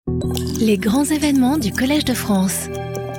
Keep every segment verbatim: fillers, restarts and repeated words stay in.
Les grands événements du Collège de France.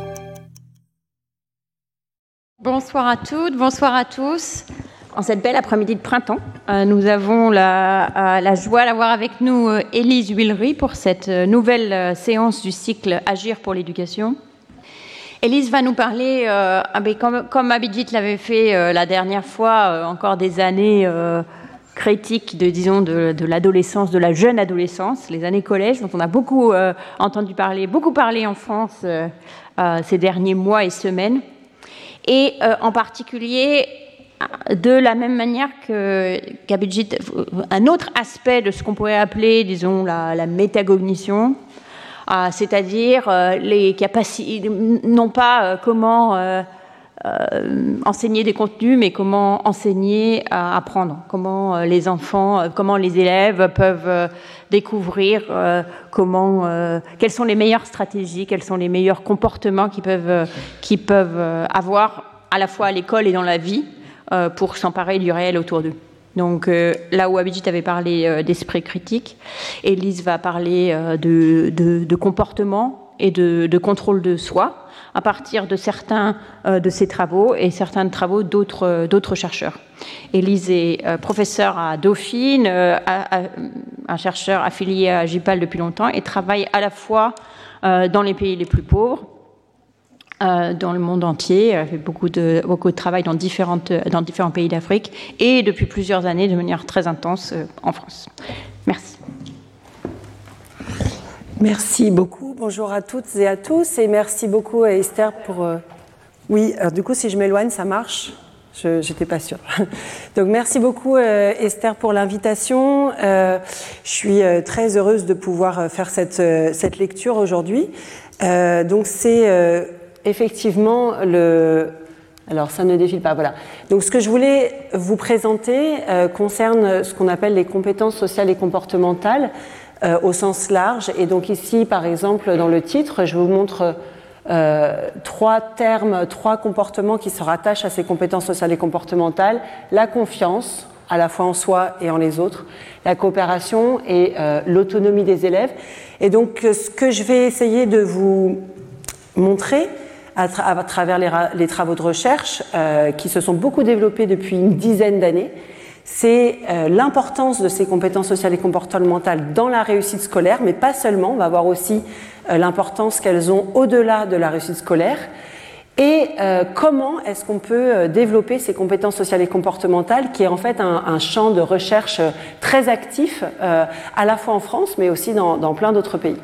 Bonsoir à toutes, bonsoir à tous. En cette belle après-midi de printemps, euh, nous avons la, euh, la joie d'avoir avec nous euh, Élise Huillery pour cette euh, nouvelle euh, séance du cycle Agir pour l'éducation. Élise va nous parler, euh, comme, comme Abhijit l'avait fait euh, la dernière fois, euh, encore des années euh, critiques de, disons, de, de l'adolescence, de la jeune adolescence, les années collège, dont on a beaucoup euh, entendu parler, beaucoup parlé en France euh, euh, ces derniers mois et semaines. Et euh, en particulier, de la même manière que qu'Abhijit, un autre aspect de ce qu'on pourrait appeler, disons, la, la métacognition, euh, c'est-à-dire euh, les capacités, non pas euh, comment euh, euh, enseigner des contenus, mais comment enseigner à apprendre, comment euh, les enfants, euh, comment les élèves peuvent euh, découvrir euh, comment, euh, quelles sont les meilleures stratégies, quels sont les meilleurs comportements qu'ils peuvent, euh, qu'ils peuvent euh, avoir à la fois à l'école et dans la vie euh, pour s'emparer du réel autour d'eux. Donc euh, là où Abhijit avait parlé euh, d'esprit critique, Élise va parler euh, de, de, de comportement et de, de contrôle de soi à partir de certains euh, de ses travaux et certains travaux d'autres, euh, d'autres chercheurs. Élise est euh, professeure à Dauphine, euh, à, à, un chercheur affilié à J P A L depuis longtemps et travaille à la fois euh, dans les pays les plus pauvres, Euh, dans le monde entier, elle fait beaucoup de, beaucoup de travail dans, différentes, dans différents pays d'Afrique et depuis plusieurs années de manière très intense euh, en France. Merci. Merci beaucoup. Bonjour à toutes et à tous et merci beaucoup à Esther pour... Euh... Oui, alors du coup si je m'éloigne ça marche. Je n'étais pas sûre. Donc merci beaucoup euh, Esther pour l'invitation. Euh, je suis euh, très heureuse de pouvoir faire cette, euh, cette lecture aujourd'hui. Euh, donc c'est... Euh, Effectivement, le... alors ça ne défile pas, voilà. Donc ce que je voulais vous présenter euh, concerne ce qu'on appelle les compétences sociales et comportementales euh, au sens large. Et donc ici, par exemple, dans le titre, je vous montre euh, trois termes, trois comportements qui se rattachent à ces compétences sociales et comportementales. La confiance, à la fois en soi et en les autres, la coopération et euh, l'autonomie des élèves. Et donc ce que je vais essayer de vous montrer, à, tra- à travers les, ra- les travaux de recherche euh, qui se sont beaucoup développés depuis une dizaine d'années, c'est euh, l'importance de ces compétences sociales et comportementales dans la réussite scolaire, mais pas seulement, on va voir aussi euh, l'importance qu'elles ont au-delà de la réussite scolaire, et euh, comment est-ce qu'on peut euh, développer ces compétences sociales et comportementales, qui est en fait un, un champ de recherche très actif, euh, à la fois en France, mais aussi dans, dans plein d'autres pays.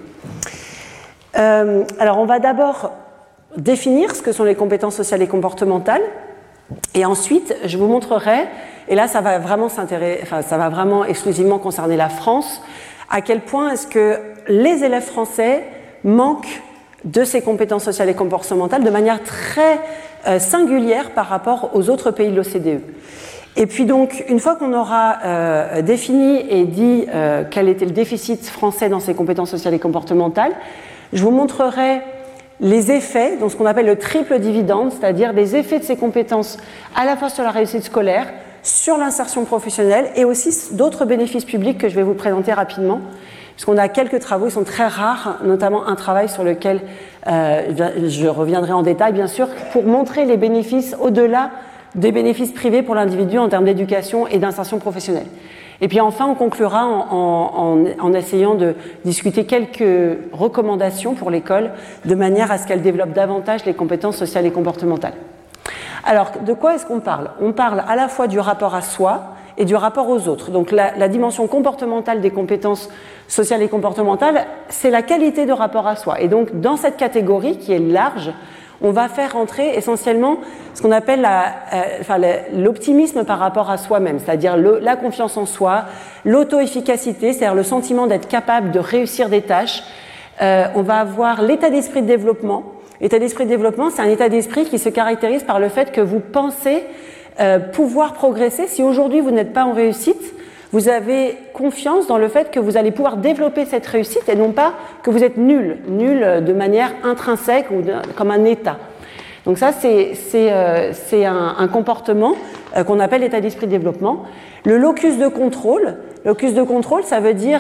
Euh, alors on va d'abord définir ce que sont les compétences sociales et comportementales et ensuite je vous montrerai, et là ça va vraiment s'intéresser, enfin ça va vraiment exclusivement concerner la France, à quel point est-ce que les élèves français manquent de ces compétences sociales et comportementales de manière très euh, singulière par rapport aux autres pays de l'O C D E. Et puis donc, une fois qu'on aura euh, défini et dit euh, quel était le déficit français dans ces compétences sociales et comportementales, je vous montrerai les effets, donc ce qu'on appelle le triple dividende, c'est-à-dire des effets de ces compétences à la fois sur la réussite scolaire, sur l'insertion professionnelle et aussi d'autres bénéfices publics que je vais vous présenter rapidement, puisqu'on a quelques travaux, ils sont très rares, notamment un travail sur lequel euh, je reviendrai en détail bien sûr, pour montrer les bénéfices au-delà des bénéfices privés pour l'individu en termes d'éducation et d'insertion professionnelle. Et puis enfin, on conclura en, en, en, en essayant de discuter quelques recommandations pour l'école de manière à ce qu'elle développe davantage les compétences sociales et comportementales. Alors, de quoi est-ce qu'on parle ? On parle à la fois du rapport à soi et du rapport aux autres. Donc la, la dimension comportementale des compétences sociales et comportementales, c'est la qualité de rapport à soi. Et donc dans cette catégorie qui est large, on va faire entrer essentiellement ce qu'on appelle la, euh, enfin, l'optimisme par rapport à soi-même, c'est-à-dire le, la confiance en soi, l'auto-efficacité, c'est-à-dire le sentiment d'être capable de réussir des tâches. Euh, on va avoir l'état d'esprit de développement. L'état d'esprit de développement, c'est un état d'esprit qui se caractérise par le fait que vous pensez euh, pouvoir progresser. Si aujourd'hui vous n'êtes pas en réussite, vous avez confiance dans le fait que vous allez pouvoir développer cette réussite et non pas que vous êtes nul, nul de manière intrinsèque ou de, comme un état. Donc ça, c'est, c'est, euh, c'est un, un comportement euh, qu'on appelle l'état d'esprit de développement. Le locus de contrôle, locus de contrôle, ça veut dire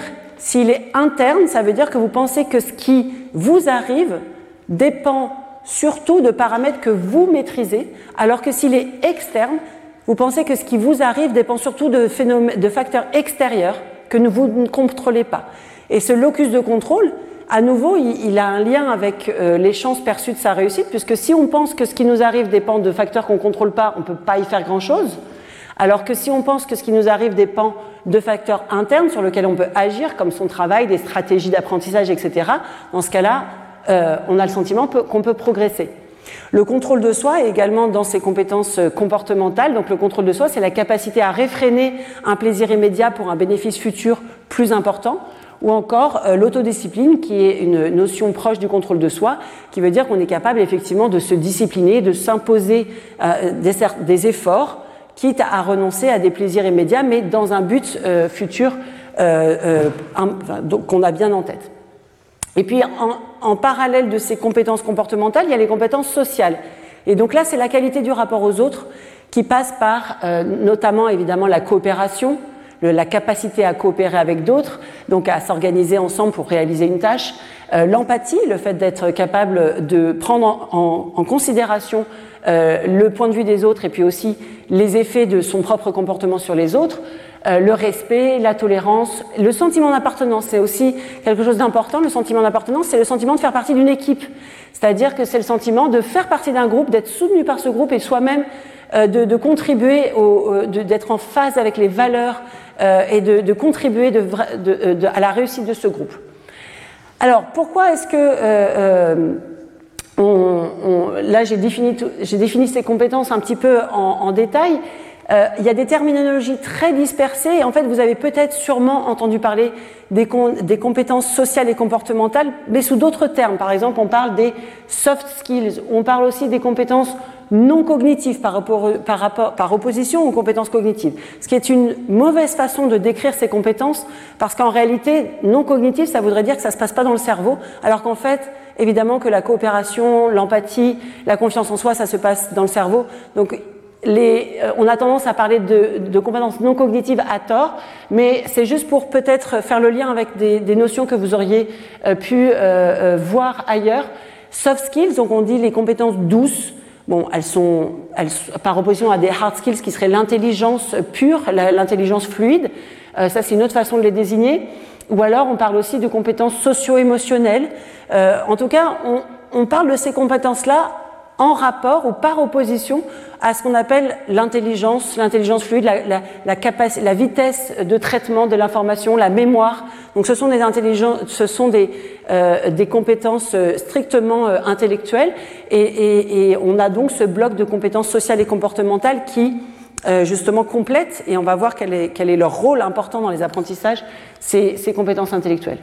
S'il est interne, ça veut dire que vous pensez que ce qui vous arrive dépend surtout de paramètres que vous maîtrisez, alors que s'il est externe, vous pensez que ce qui vous arrive dépend surtout de, phénomènes, de facteurs extérieurs que vous ne contrôlez pas. Et ce locus de contrôle, à nouveau, il, il a un lien avec euh, les chances perçues de sa réussite, puisque si on pense que ce qui nous arrive dépend de facteurs qu'on ne contrôle pas, on ne peut pas y faire grand-chose, alors que si on pense que ce qui nous arrive dépend de facteurs internes sur lesquels on peut agir, comme son travail, des stratégies d'apprentissage, et cetera, dans ce cas-là, euh, on a le sentiment qu'on peut progresser. Le contrôle de soi est également dans ses compétences comportementales. Donc le contrôle de soi, c'est la capacité à réfréner un plaisir immédiat pour un bénéfice futur plus important, ou encore euh, l'autodiscipline, qui est une notion proche du contrôle de soi, qui veut dire qu'on est capable effectivement de se discipliner, de s'imposer euh, des, des efforts, quitte à renoncer à des plaisirs immédiats, mais dans un but euh, futur euh, euh, enfin, qu'on a bien en tête. Et puis, en, en parallèle de ces compétences comportementales, il y a les compétences sociales. Et donc là, c'est la qualité du rapport aux autres qui passe par euh, notamment, évidemment, la coopération, le, la capacité à coopérer avec d'autres, donc à s'organiser ensemble pour réaliser une tâche, euh, l'empathie, le fait d'être capable de prendre en, en, en considération euh, le point de vue des autres et puis aussi les effets de son propre comportement sur les autres, Euh, le respect, la tolérance, le sentiment d'appartenance, c'est aussi quelque chose d'important. Le sentiment d'appartenance, c'est le sentiment de faire partie d'une équipe. C'est-à-dire que c'est le sentiment de faire partie d'un groupe, d'être soutenu par ce groupe et soi-même euh, de, de contribuer, au, de, d'être en phase avec les valeurs euh, et de, de contribuer de, de, de, à la réussite de ce groupe. Alors, pourquoi est-ce que... Euh, euh, on, on, là, j'ai défini, j'ai défini ces compétences un petit peu en, en détail. Euh, il y a des terminologies très dispersées et en fait vous avez peut-être sûrement entendu parler des, com- des compétences sociales et comportementales, mais sous d'autres termes. Par exemple, on parle des soft skills, ou on parle aussi des compétences non cognitives par, rapport, par, rapport, par opposition aux compétences cognitives, ce qui est une mauvaise façon de décrire ces compétences, parce qu'en réalité, non cognitive, ça voudrait dire que ça ne se passe pas dans le cerveau, alors qu'en fait, évidemment que la coopération, l'empathie, la confiance en soi, ça se passe dans le cerveau. Donc Les, euh, on a tendance à parler de, de compétences non cognitives à tort, mais c'est juste pour peut-être faire le lien avec des, des notions que vous auriez euh, pu euh, euh, voir ailleurs. Soft skills, donc on dit les compétences douces. Bon, elles sont, elles, par opposition à des hard skills qui seraient l'intelligence pure, la, l'intelligence fluide. Euh, ça, c'est une autre façon de les désigner. Ou alors, on parle aussi de compétences socio-émotionnelles. Euh, en tout cas, on, on parle de ces compétences-là en rapport ou par opposition à ce qu'on appelle l'intelligence, l'intelligence fluide, la, la, la, capac- la vitesse de traitement de l'information, la mémoire. Donc ce sont des intelligences, ce sont des, euh, des compétences strictement euh, intellectuelles et, et, et on a donc ce bloc de compétences sociales et comportementales qui euh, justement complètent, et on va voir quel est, quel est leur rôle important dans les apprentissages, ces, ces compétences intellectuelles.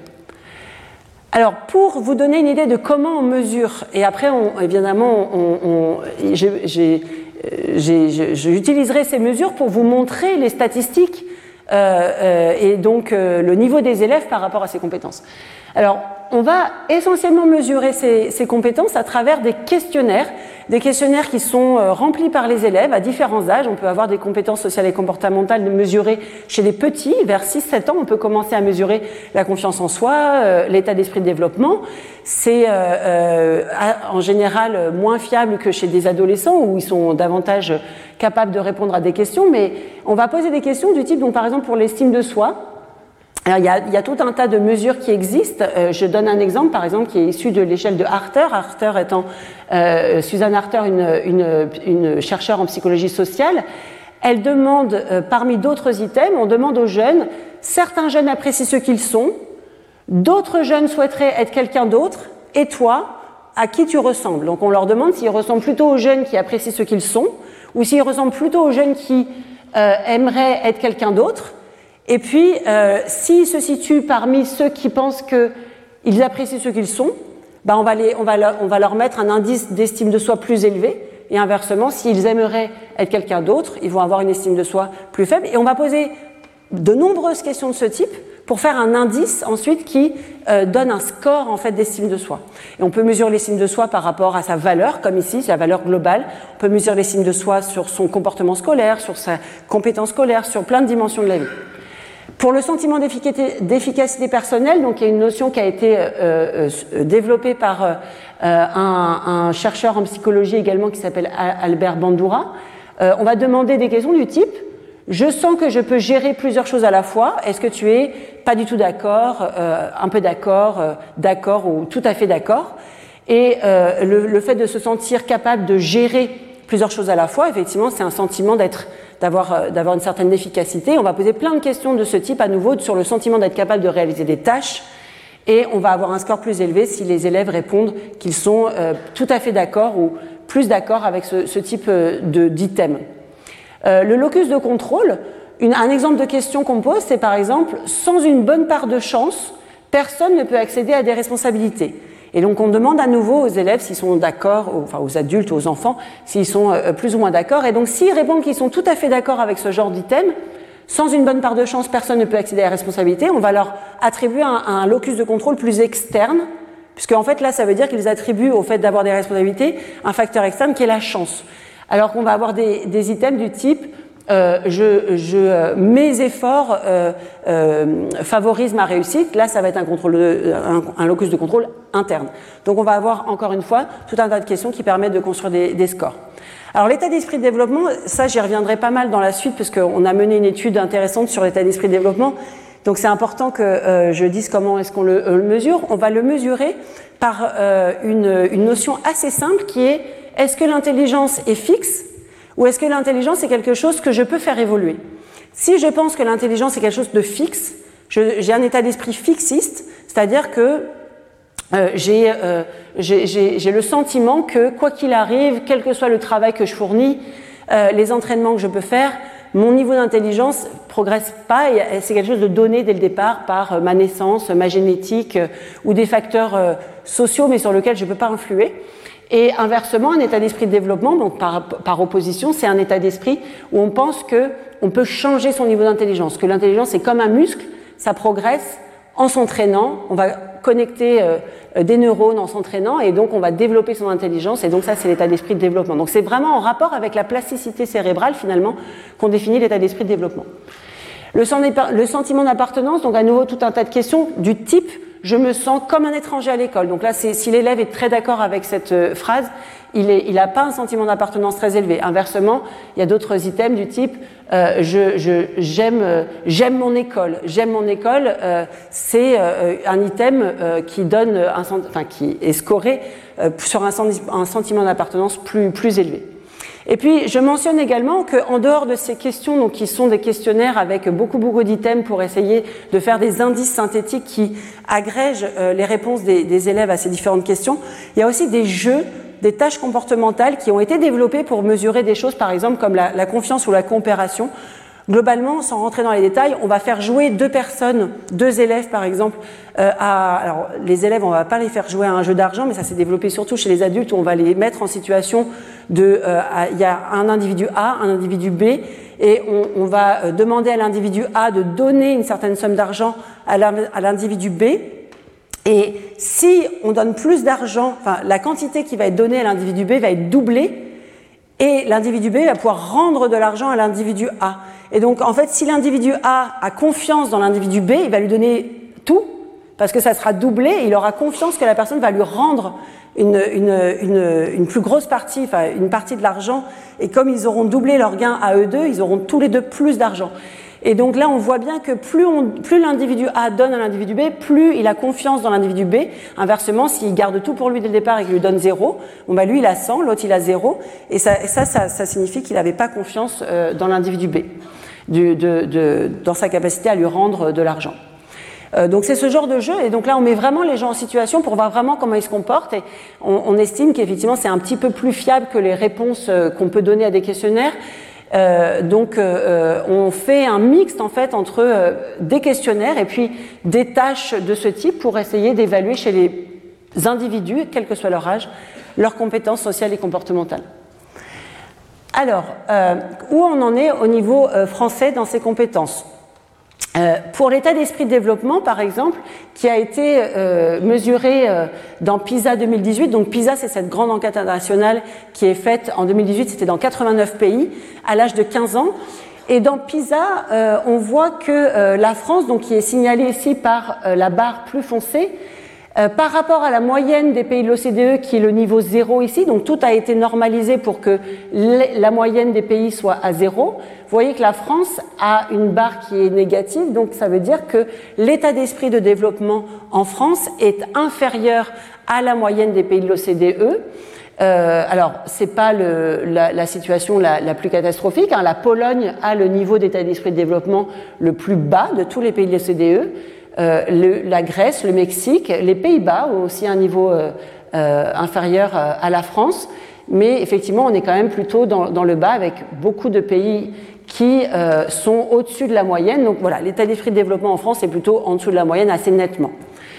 Alors, pour vous donner une idée de comment on mesure, et après, on, évidemment, on, on, j'ai, j'ai, j'ai, j'utiliserai ces mesures pour vous montrer les statistiques euh, euh, et donc euh, le niveau des élèves par rapport à ces compétences. Alors, on va essentiellement mesurer ces, ces compétences à travers des questionnaires, des questionnaires qui sont euh, remplis par les élèves à différents âges. On peut avoir des compétences sociales et comportementales mesurées chez les petits, vers six sept ans, on peut commencer à mesurer la confiance en soi, euh, l'état d'esprit de développement. C'est euh, euh, en général moins fiable que chez des adolescents où ils sont davantage capables de répondre à des questions, mais on va poser des questions du type, donc par exemple pour l'estime de soi. Alors, il y, a, il y a tout un tas de mesures qui existent. Euh, je donne un exemple, par exemple, qui est issu de l'échelle de Harter. Harter étant euh, Suzanne Harter, une, une, une chercheure en psychologie sociale. Elle demande, euh, parmi d'autres items, on demande aux jeunes, certains jeunes apprécient ce qu'ils sont, d'autres jeunes souhaiteraient être quelqu'un d'autre, et toi, à qui tu ressembles? Donc, on leur demande s'ils ressemblent plutôt aux jeunes qui apprécient ce qu'ils sont, ou s'ils ressemblent plutôt aux jeunes qui euh, aimeraient être quelqu'un d'autre. Et puis, euh, s'ils se situent parmi ceux qui pensent qu'ils apprécient ce qu'ils sont, ben on, va les, on, va leur, on va leur mettre un indice d'estime de soi plus élevé. Et inversement, s'ils aimeraient être quelqu'un d'autre, ils vont avoir une estime de soi plus faible. Et on va poser de nombreuses questions de ce type pour faire un indice ensuite qui euh, donne un score en fait d'estime de soi. Et on peut mesurer l'estime de soi par rapport à sa valeur, comme ici, c'est la valeur globale. On peut mesurer l'estime de soi sur son comportement scolaire, sur sa compétence scolaire, sur plein de dimensions de la vie. Pour le sentiment d'efficacité personnelle, donc il y a une notion qui a été euh, euh, développée par euh, un, un chercheur en psychologie également qui s'appelle Albert Bandura. Euh, on va demander des questions du type « Je sens que je peux gérer plusieurs choses à la fois. Est-ce que tu es pas du tout d'accord, euh, un peu d'accord, euh, d'accord ou tout à fait d'accord ?» Et euh, le, le fait de se sentir capable de gérer plusieurs choses à la fois, effectivement, c'est un sentiment d'être d'avoir d'avoir une certaine efficacité. On va poser plein de questions de ce type à nouveau sur le sentiment d'être capable de réaliser des tâches et on va avoir un score plus élevé si les élèves répondent qu'ils sont euh, tout à fait d'accord ou plus d'accord avec ce, ce type de d'item. Euh, le locus de contrôle, une, un exemple de question qu'on pose, c'est par exemple sans une bonne part de chance, personne ne peut accéder à des responsabilités. Et donc on demande à nouveau aux élèves s'ils sont d'accord, enfin aux adultes, aux enfants, s'ils sont euh, plus ou moins d'accord. Et donc s'ils répondent qu'ils sont tout à fait d'accord avec ce genre d'item, sans une bonne part de chance, personne ne peut accéder à la responsabilité, on va leur attribuer un, un locus de contrôle plus externe, puisque en fait là ça veut dire qu'ils attribuent au fait d'avoir des responsabilités un facteur externe qui est la chance. Alors qu'on va avoir des, des items du type Euh, je, je, euh, mes efforts euh, euh, favorisent ma réussite. Là, ça va être un, contrôle de, un, un locus de contrôle interne. Donc, on va avoir encore une fois tout un tas de questions qui permettent de construire des, des scores. Alors, l'état d'esprit de développement, ça, j'y reviendrai pas mal dans la suite parce qu'on a mené une étude intéressante sur l'état d'esprit de développement. Donc, c'est important que euh, je dise comment est-ce qu'on le, euh, le mesure. On va le mesurer par euh, une, une notion assez simple qui est est-ce que l'intelligence est fixe ? Ou est-ce que l'intelligence est quelque chose que je peux faire évoluer? Si je pense que l'intelligence est quelque chose de fixe, je, j'ai un état d'esprit fixiste, c'est-à-dire que euh, j'ai, euh, j'ai, j'ai, j'ai le sentiment que quoi qu'il arrive, quel que soit le travail que je fournis, euh, les entraînements que je peux faire, mon niveau d'intelligence progresse pas et c'est quelque chose de donné dès le départ par euh, ma naissance, ma génétique euh, ou des facteurs euh, sociaux mais sur lesquels je ne peux pas influer. Et inversement, un état d'esprit de développement, donc par, par opposition, c'est un état d'esprit où on pense qu'on peut changer son niveau d'intelligence, que l'intelligence est comme un muscle, ça progresse en s'entraînant, on va connecter euh, des neurones en s'entraînant et donc on va développer son intelligence et donc ça c'est l'état d'esprit de développement. Donc c'est vraiment en rapport avec la plasticité cérébrale finalement qu'on définit l'état d'esprit de développement. Le, le sentiment d'appartenance, donc à nouveau tout un tas de questions du type je me sens comme un étranger à l'école. Donc là, c'est, si l'élève est très d'accord avec cette euh, phrase, il n'a il pas un sentiment d'appartenance très élevé. Inversement, il y a d'autres items du type euh, je, je, j'aime, euh, j'aime mon école. J'aime mon école, euh, c'est euh, un item euh, qui donne, un, enfin qui est scoré euh, sur un, un sentiment d'appartenance plus, plus élevé. Et puis, je mentionne également qu'en dehors de ces questions, donc, qui sont des questionnaires avec beaucoup, beaucoup d'items pour essayer de faire des indices synthétiques qui agrègent euh, les réponses des, des élèves à ces différentes questions, il y a aussi des jeux, des tâches comportementales qui ont été développées pour mesurer des choses, par exemple, comme la, la confiance ou la coopération. Globalement, sans rentrer dans les détails, on va faire jouer deux personnes, deux élèves par exemple, euh, à, alors les élèves, on va pas les faire jouer à un jeu d'argent, mais ça s'est développé surtout chez les adultes où on va les mettre en situation de, euh, il y a un individu A, un individu B, et on, on va demander à l'individu A de donner une certaine somme d'argent à l'individu B. Et si on donne plus d'argent, enfin la quantité qui va être donnée à l'individu B va être doublée, et l'individu B va pouvoir rendre de l'argent à l'individu A. Et donc, en fait, si l'individu A a confiance dans l'individu B, il va lui donner tout, parce que ça sera doublé, et il aura confiance que la personne va lui rendre une, une, une, une plus grosse partie, enfin une partie de l'argent, et comme ils auront doublé leur gain à eux deux, ils auront tous les deux plus d'argent. Et donc là, on voit bien que plus, on, plus l'individu A donne à l'individu B, plus il a confiance dans l'individu B. Inversement, s'il garde tout pour lui dès le départ et qu'il lui donne zéro, bon bah lui il a cent, l'autre il a zéro, et ça, ça, ça, ça signifie qu'il n'avait pas confiance euh, dans l'individu B, du, de, de, dans sa capacité à lui rendre de l'argent. Euh, donc c'est ce genre de jeu, et donc là on met vraiment les gens en situation pour voir vraiment comment ils se comportent, et on, on estime qu'effectivement c'est un petit peu plus fiable que les réponses euh, qu'on peut donner à des questionnaires. Euh, donc euh, on fait un mixte en fait entre euh, des questionnaires et puis des tâches de ce type pour essayer d'évaluer chez les individus, quel que soit leur âge, leurs compétences sociales et comportementales. Alors, euh, où on en est au niveau euh, français dans ces compétences ? Euh, pour l'état d'esprit de développement, par exemple, qui a été euh, mesuré euh, dans PISA deux mille dix-huit. Donc PISA, c'est cette grande enquête internationale qui est faite en deux mille dix-huit, c'était dans quatre-vingt-neuf pays, à l'âge de quinze ans. Et dans PISA, euh, on voit que euh, la France, donc, qui est signalée ici par euh, la barre plus foncée, euh, par rapport à la moyenne des pays de l'O C D E, qui est le niveau zéro ici, donc tout a été normalisé pour que la moyenne des pays soit à zéro. Vous voyez que la France a une barre qui est négative, donc ça veut dire que l'état d'esprit de développement en France est inférieur à la moyenne des pays de l'O C D E. Euh, alors, c'est pas le, la, la situation la, la plus catastrophique. Hein. La Pologne a le niveau d'état d'esprit de développement le plus bas de tous les pays de l'O C D E. Euh, le, la Grèce, le Mexique, les Pays-Bas ont aussi un niveau euh, euh, inférieur euh, à la France. Mais effectivement, on est quand même plutôt dans, dans le bas avec beaucoup de pays qui euh, sont au-dessus de la moyenne. Donc voilà, l'état d'esprit de développement en France est plutôt en dessous de la moyenne assez nettement.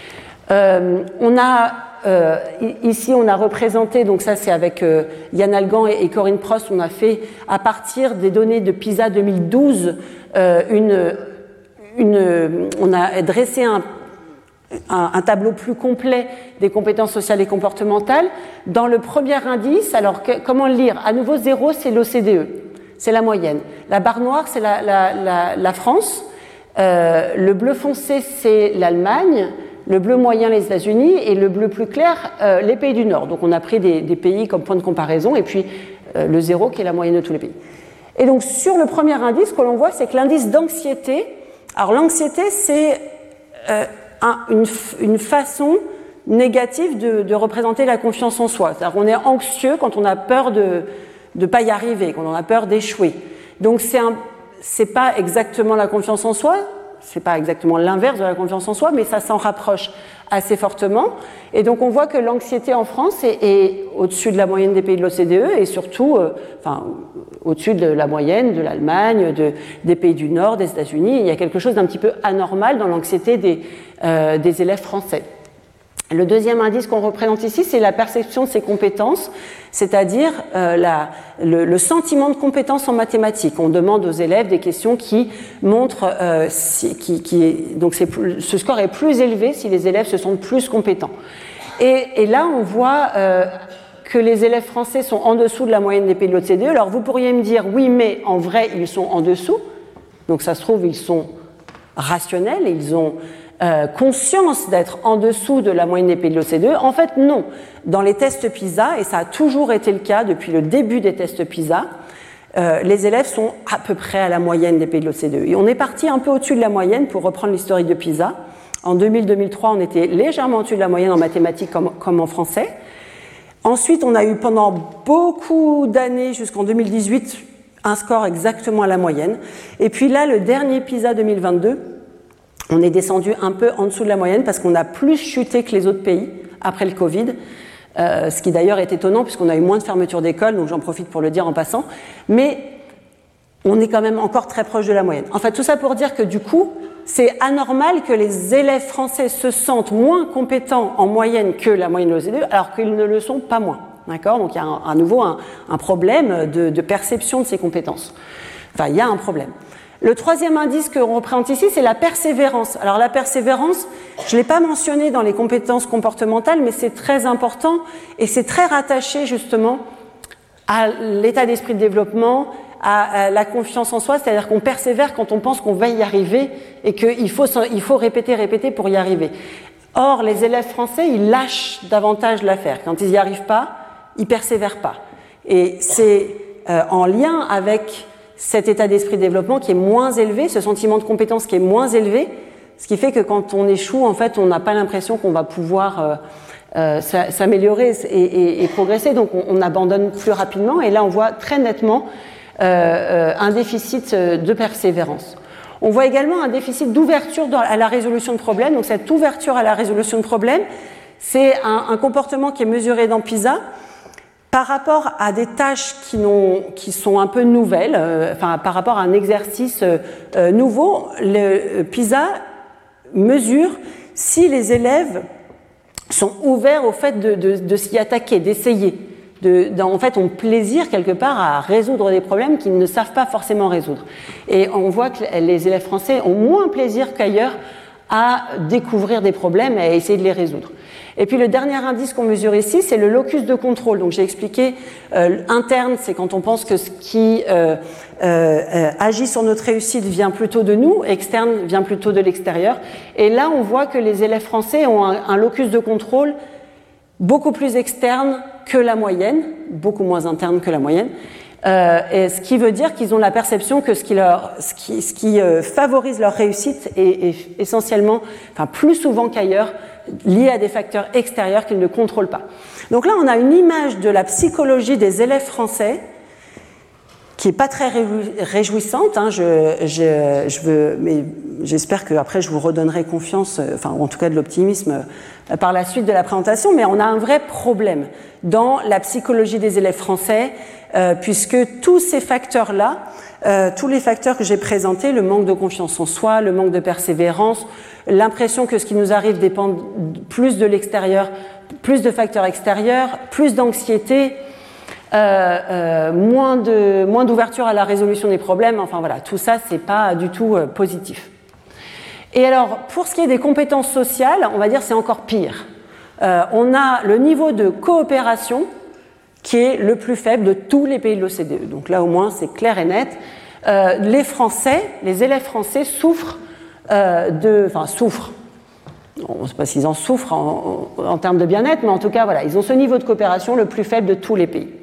Euh, on a euh, ici on a représenté, donc ça c'est avec euh, Yann Algan et, et Corinne Prost, on a fait à partir des données de PISA deux mille douze euh, une, une, on a dressé un, un, un tableau plus complet des compétences sociales et comportementales. Dans le premier indice, alors que, comment le lire? À nouveau, zéro c'est l'O C D E, c'est la moyenne. La barre noire c'est la, la, la, la France, euh, le bleu foncé c'est l'Allemagne, le bleu moyen les États-Unis et le bleu plus clair euh, les pays du Nord. Donc on a pris des, des pays comme point de comparaison et puis euh, le zéro qui est la moyenne de tous les pays. Et donc sur le premier indice, ce que l'on voit, c'est que l'indice d'anxiété, alors l'anxiété c'est euh, un, une, une façon négative de, de représenter la confiance en soi. C'est-à-dire qu'on est anxieux quand on a peur de ne pas y arriver, quand on a peur d'échouer. Donc c'est un, c'est pas exactement la confiance en soi, c'est pas exactement l'inverse de la confiance en soi, mais ça s'en rapproche assez fortement. Et donc on voit que l'anxiété en France est, est au-dessus de la moyenne des pays de l'O C D E et surtout, euh, enfin, au-dessus de la moyenne de l'Allemagne, de, des pays du Nord, des États-Unis. Il y a quelque chose d'un petit peu anormal dans l'anxiété des, euh, des élèves français. Le deuxième indice qu'on représente ici, c'est la perception de ses compétences, c'est-à-dire euh, la, le, le sentiment de compétence en mathématiques. On demande aux élèves des questions qui montrent, euh, si, qui, qui est, donc c'est plus, ce score est plus élevé si les élèves se sentent plus compétents. Et, et là, on voit euh, que les élèves français sont en dessous de la moyenne des pays de l'O C D E. Alors vous pourriez me dire, oui, mais en vrai, ils sont en dessous. Donc ça se trouve, ils sont rationnels, ils ont Euh, conscience d'être en dessous de la moyenne des pays de l'O C D E. En fait, non. Dans les tests PISA, et ça a toujours été le cas depuis le début des tests PISA, euh, les élèves sont à peu près à la moyenne des pays de l'O C D E. Et on est parti un peu au-dessus de la moyenne pour reprendre l'historique de PISA. En deux mille deux mille trois, on était légèrement au-dessus de la moyenne en mathématiques comme, comme en français. Ensuite, on a eu pendant beaucoup d'années, jusqu'en deux mille dix-huit, un score exactement à la moyenne. Et puis là, le dernier PISA deux mille vingt-deux, on est descendu un peu en dessous de la moyenne parce qu'on a plus chuté que les autres pays après le Covid, euh, ce qui d'ailleurs est étonnant puisqu'on a eu moins de fermetures d'écoles, donc j'en profite pour le dire en passant. Mais on est quand même encore très proche de la moyenne. En fait, tout ça pour dire que du coup, c'est anormal que les élèves français se sentent moins compétents en moyenne que la moyenne de l'O C D E, alors qu'ils ne le sont pas moins. D'accord ? Donc il y a un, à nouveau un, un problème de, de perception de ces compétences. Enfin, il y a un problème. Le troisième indice que l'on représente ici, c'est la persévérance. Alors la persévérance, je ne l'ai pas mentionné dans les compétences comportementales, mais c'est très important et c'est très rattaché justement à l'état d'esprit de développement, à, à la confiance en soi, c'est-à-dire qu'on persévère quand on pense qu'on va y arriver et qu'il faut, il faut répéter, répéter pour y arriver. Or, les élèves français, ils lâchent davantage l'affaire. Quand ils n'y arrivent pas, ils persévèrent pas. Et c'est euh, en lien avec cet état d'esprit de développement qui est moins élevé, ce sentiment de compétence qui est moins élevé, ce qui fait que quand on échoue, en fait, on n'a pas l'impression qu'on va pouvoir euh, euh, s'améliorer et, et, et progresser, donc on, on abandonne plus rapidement. Et là, on voit très nettement euh, euh, un déficit de persévérance. On voit également un déficit d'ouverture à la résolution de problèmes. Donc cette ouverture à la résolution de problèmes, c'est un, un comportement qui est mesuré dans PISA par rapport à des tâches qui, n'ont, qui sont un peu nouvelles, euh, enfin par rapport à un exercice euh, nouveau. Le PISA mesure si les élèves sont ouverts au fait de, de, de s'y attaquer, d'essayer. De, de, en fait, ont plaisir quelque part à résoudre des problèmes qu'ils ne savent pas forcément résoudre. Et on voit que les élèves français ont moins plaisir qu'ailleurs à découvrir des problèmes et à essayer de les résoudre. Et puis le dernier indice qu'on mesure ici, c'est le locus de contrôle. Donc j'ai expliqué, euh, interne, c'est quand on pense que ce qui euh, euh, agit sur notre réussite vient plutôt de nous, externe vient plutôt de l'extérieur. Et là, on voit que les élèves français ont un, un locus de contrôle beaucoup plus externe que la moyenne, beaucoup moins interne que la moyenne. Euh, et ce qui veut dire qu'ils ont la perception que ce qui, leur, ce qui, ce qui euh, favorise leur réussite est, est essentiellement, enfin plus souvent qu'ailleurs, lié à des facteurs extérieurs qu'ils ne contrôlent pas. Donc là, on a une image de la psychologie des élèves français qui est pas très réjouissante. Hein, je, je, je veux, mais j'espère que après je vous redonnerai confiance, enfin en tout cas de l'optimisme euh, par la suite de la présentation. Mais on a un vrai problème dans la psychologie des élèves français, euh, puisque tous ces facteurs-là, euh, tous les facteurs que j'ai présentés, le manque de confiance en soi, le manque de persévérance, l'impression que ce qui nous arrive dépend plus de l'extérieur, plus de facteurs extérieurs, plus d'anxiété. Euh, euh, moins de moins d'ouverture à la résolution des problèmes, enfin voilà, tout ça c'est pas du tout euh, positif. Et alors pour ce qui est des compétences sociales, on va dire c'est encore pire. Euh, on a le niveau de coopération qui est le plus faible de tous les pays de l'O C D E. Donc là au moins c'est clair et net. Euh, les Français, les élèves français souffrent euh, de, enfin souffrent. On ne sait pas s'ils en souffrent en, en, en termes de bien-être, mais en tout cas voilà, ils ont ce niveau de coopération le plus faible de tous les pays.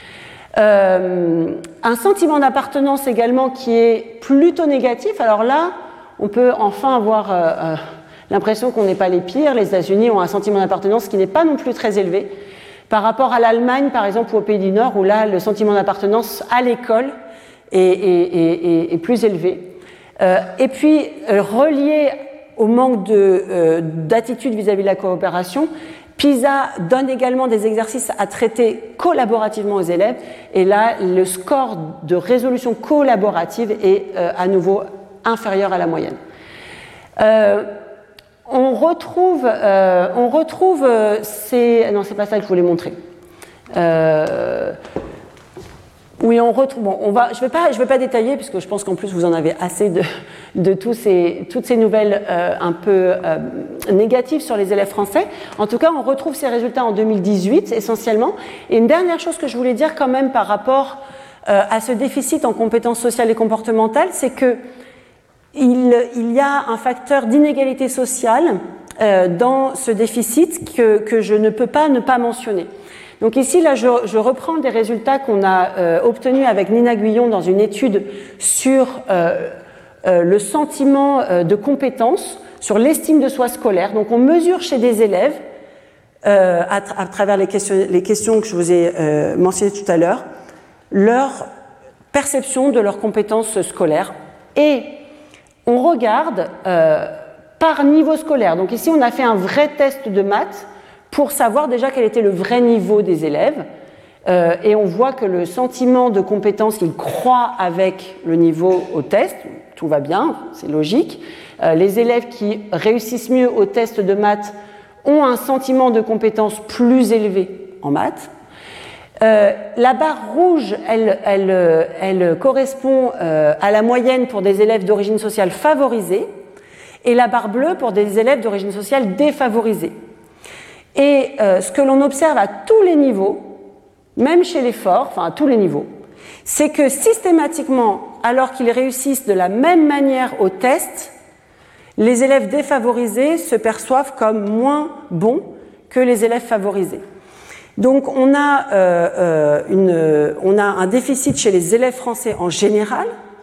Euh, un sentiment d'appartenance également qui est plutôt négatif. Alors là, on peut enfin avoir euh, euh, l'impression qu'on n'est pas les pires. Les États-Unis ont un sentiment d'appartenance qui n'est pas non plus très élevé par rapport à l'Allemagne, par exemple, ou aux pays du Nord, où là, le sentiment d'appartenance à l'école est, est, est, est plus élevé. Euh, et puis, euh, relié au manque de, euh, d'attitude vis-à-vis de la coopération, PISA donne également des exercices à traiter collaborativement aux élèves, et là, le score de résolution collaborative est euh, à nouveau inférieur à la moyenne. Euh, on retrouve, euh, on retrouve euh, ces... Non, c'est pas ça que je voulais montrer. Euh, oui, on retrouve... Bon, on va, je ne vais pas, je vais pas détailler, puisque je pense qu'en plus, vous en avez assez de, de tous ces, toutes ces nouvelles euh, un peu euh, négatives sur les élèves français. En tout cas, on retrouve ces résultats en deux mille dix-huit, essentiellement. Et une dernière chose que je voulais dire quand même par rapport euh, à ce déficit en compétences sociales et comportementales, c'est que il, il y a un facteur d'inégalité sociale euh, dans ce déficit que, que je ne peux pas ne pas mentionner. Donc ici, là, je, je reprends des résultats qu'on a euh, obtenus avec Nina Guyon dans une étude sur euh, euh, le sentiment euh, de compétence, sur l'estime de soi scolaire. Donc on mesure chez des élèves, euh, à, tra- à travers les questions, les questions que je vous ai euh, mentionnées tout à l'heure, leur perception de leurs compétences scolaires. Et on regarde euh, par niveau scolaire. Donc ici, on a fait un vrai test de maths pour savoir déjà quel était le vrai niveau des élèves. Euh, et on voit que le sentiment de compétence, il croît avec le niveau au test. Tout va bien, c'est logique. Euh, les élèves qui réussissent mieux au test de maths ont un sentiment de compétence plus élevé en maths. Euh, la barre rouge, elle, elle, elle correspond euh, à la moyenne pour des élèves d'origine sociale favorisée, et la barre bleue pour des élèves d'origine sociale défavorisée. Et euh, ce que l'on observe à tous les niveaux, même chez les forts, enfin à tous les niveaux, c'est que systématiquement, alors qu'ils réussissent de la même manière au test, les élèves défavorisés se perçoivent comme moins bons que les élèves favorisés. Donc on a, euh, euh, une, on a un déficit chez les élèves français en général,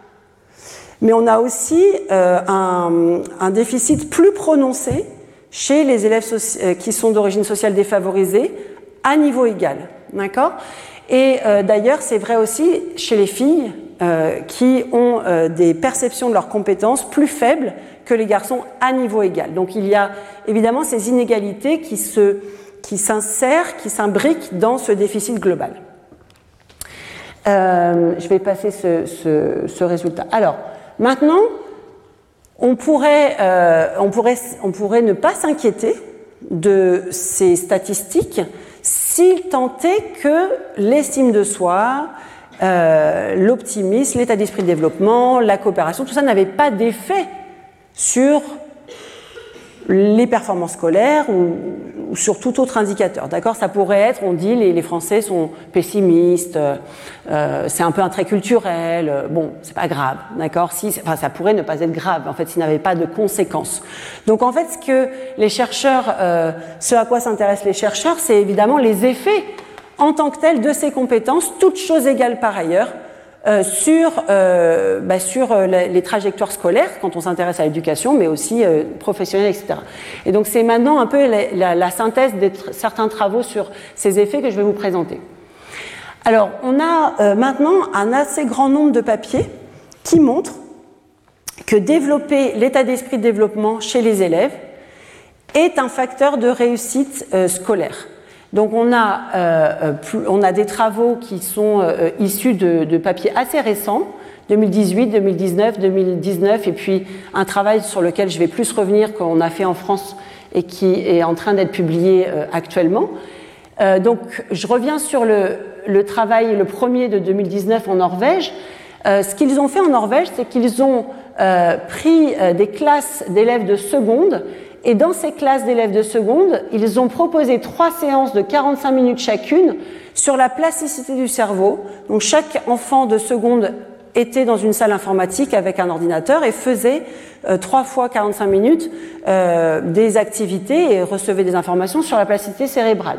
mais on a aussi euh, un, un déficit plus prononcé chez les élèves soci- qui sont d'origine sociale défavorisée à niveau égal. D'accord ? Et euh, d'ailleurs, c'est vrai aussi chez les filles euh, qui ont euh, des perceptions de leurs compétences plus faibles que les garçons à niveau égal. Donc il y a évidemment ces inégalités qui se... qui s'insère, qui s'imbrique dans ce déficit global. Euh, je vais passer ce, ce, ce résultat. Alors, maintenant, on pourrait, euh, on pourrait, on pourrait ne pas s'inquiéter de ces statistiques s'il tentait que l'estime de soi, euh, l'optimisme, l'état d'esprit de développement, la coopération, tout ça n'avait pas d'effet sur les performances scolaires ou ou sur tout autre indicateur. D'accord, ça pourrait être, on dit, les, les Français sont pessimistes, euh, c'est un peu un trait culturel. Euh, bon, c'est pas grave, d'accord. Si, enfin, ça pourrait ne pas être grave, en fait, s'il n'avait pas de conséquences. Donc, en fait, ce que les chercheurs, euh, ce à quoi s'intéressent les chercheurs, c'est évidemment les effets en tant que tels de ces compétences, toutes choses égales par ailleurs. Euh, sur, euh, bah, sur euh, les trajectoires scolaires, quand on s'intéresse à l'éducation, mais aussi euh, professionnelle, et cetera. Et donc c'est maintenant un peu la, la, la synthèse de tr- certains travaux sur ces effets que je vais vous présenter. Alors, on a euh, maintenant un assez grand nombre de papiers qui montrent que développer l'état d'esprit de développement chez les élèves est un facteur de réussite euh, scolaire. Donc on a, euh, plus, on a des travaux qui sont euh, issus de, de papiers assez récents, deux mille dix-huit, deux mille dix-neuf, deux mille dix-neuf, et puis un travail sur lequel je vais plus revenir qu'on a fait en France et qui est en train d'être publié euh, actuellement. Euh, donc je reviens sur le, le travail, le premier de deux mille dix-neuf en Norvège. Euh, ce qu'ils ont fait en Norvège, c'est qu'ils ont euh, pris euh, des classes d'élèves de seconde. Et dans ces classes d'élèves de seconde, ils ont proposé trois séances de quarante-cinq minutes chacune sur la plasticité du cerveau. Donc chaque enfant de seconde était dans une salle informatique avec un ordinateur et faisait euh, trois fois quarante-cinq minutes euh, des activités et recevait des informations sur la plasticité cérébrale.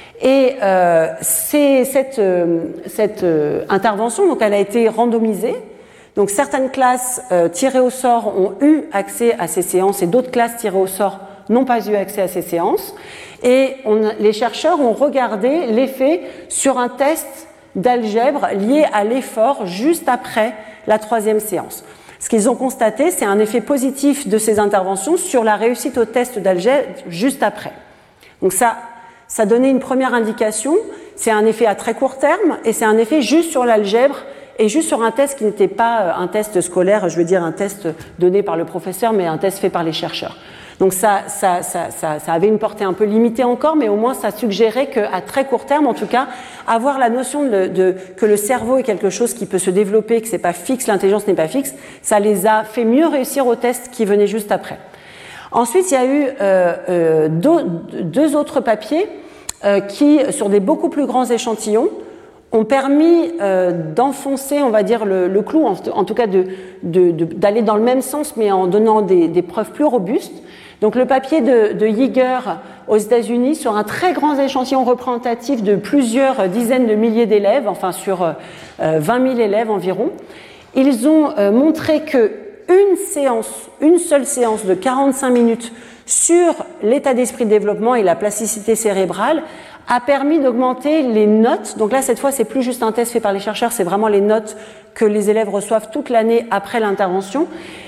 Et euh, c'est cette, euh, cette euh, intervention, donc elle a été randomisée. Donc certaines classes euh, tirées au sort ont eu accès à ces séances et d'autres classes tirées au sort n'ont pas eu accès à ces séances. Et on, les chercheurs ont regardé l'effet sur un test d'algèbre lié à l'effort juste après la troisième séance. Ce qu'ils ont constaté, c'est un effet positif de ces interventions sur la réussite au test d'algèbre juste après. Donc ça, ça donnait une première indication. C'est un effet à très court terme et c'est un effet juste sur l'algèbre et juste sur un test qui n'était pas un test scolaire, je veux dire un test donné par le professeur, mais un test fait par les chercheurs. Donc ça, ça, ça, ça, ça avait une portée un peu limitée encore, mais au moins ça suggérait qu'à très court terme, en tout cas, avoir la notion de, de, que le cerveau est quelque chose qui peut se développer, que c'est pas fixe, l'intelligence n'est pas fixe, ça les a fait mieux réussir au test qui venait juste après. Ensuite, il y a eu euh, euh, deux, deux autres papiers euh, qui, sur des beaucoup plus grands échantillons, ont permis euh, d'enfoncer, on va dire, le, le clou, en, en tout cas de, de, de, d'aller dans le même sens, mais en donnant des, des preuves plus robustes. Donc le papier de, de Yeager aux États-Unis sur un très grand échantillon représentatif de plusieurs dizaines de milliers d'élèves, enfin sur euh, vingt mille élèves environ, ils ont euh, montré que une séance, une seule séance de quarante-cinq minutes sur l'état d'esprit de développement et la plasticité cérébrale a permis d'augmenter les notes. Donc là, cette fois, c'est plus juste un test fait par les chercheurs, c'est vraiment les notes que les élèves reçoivent toute l'année après l'intervention,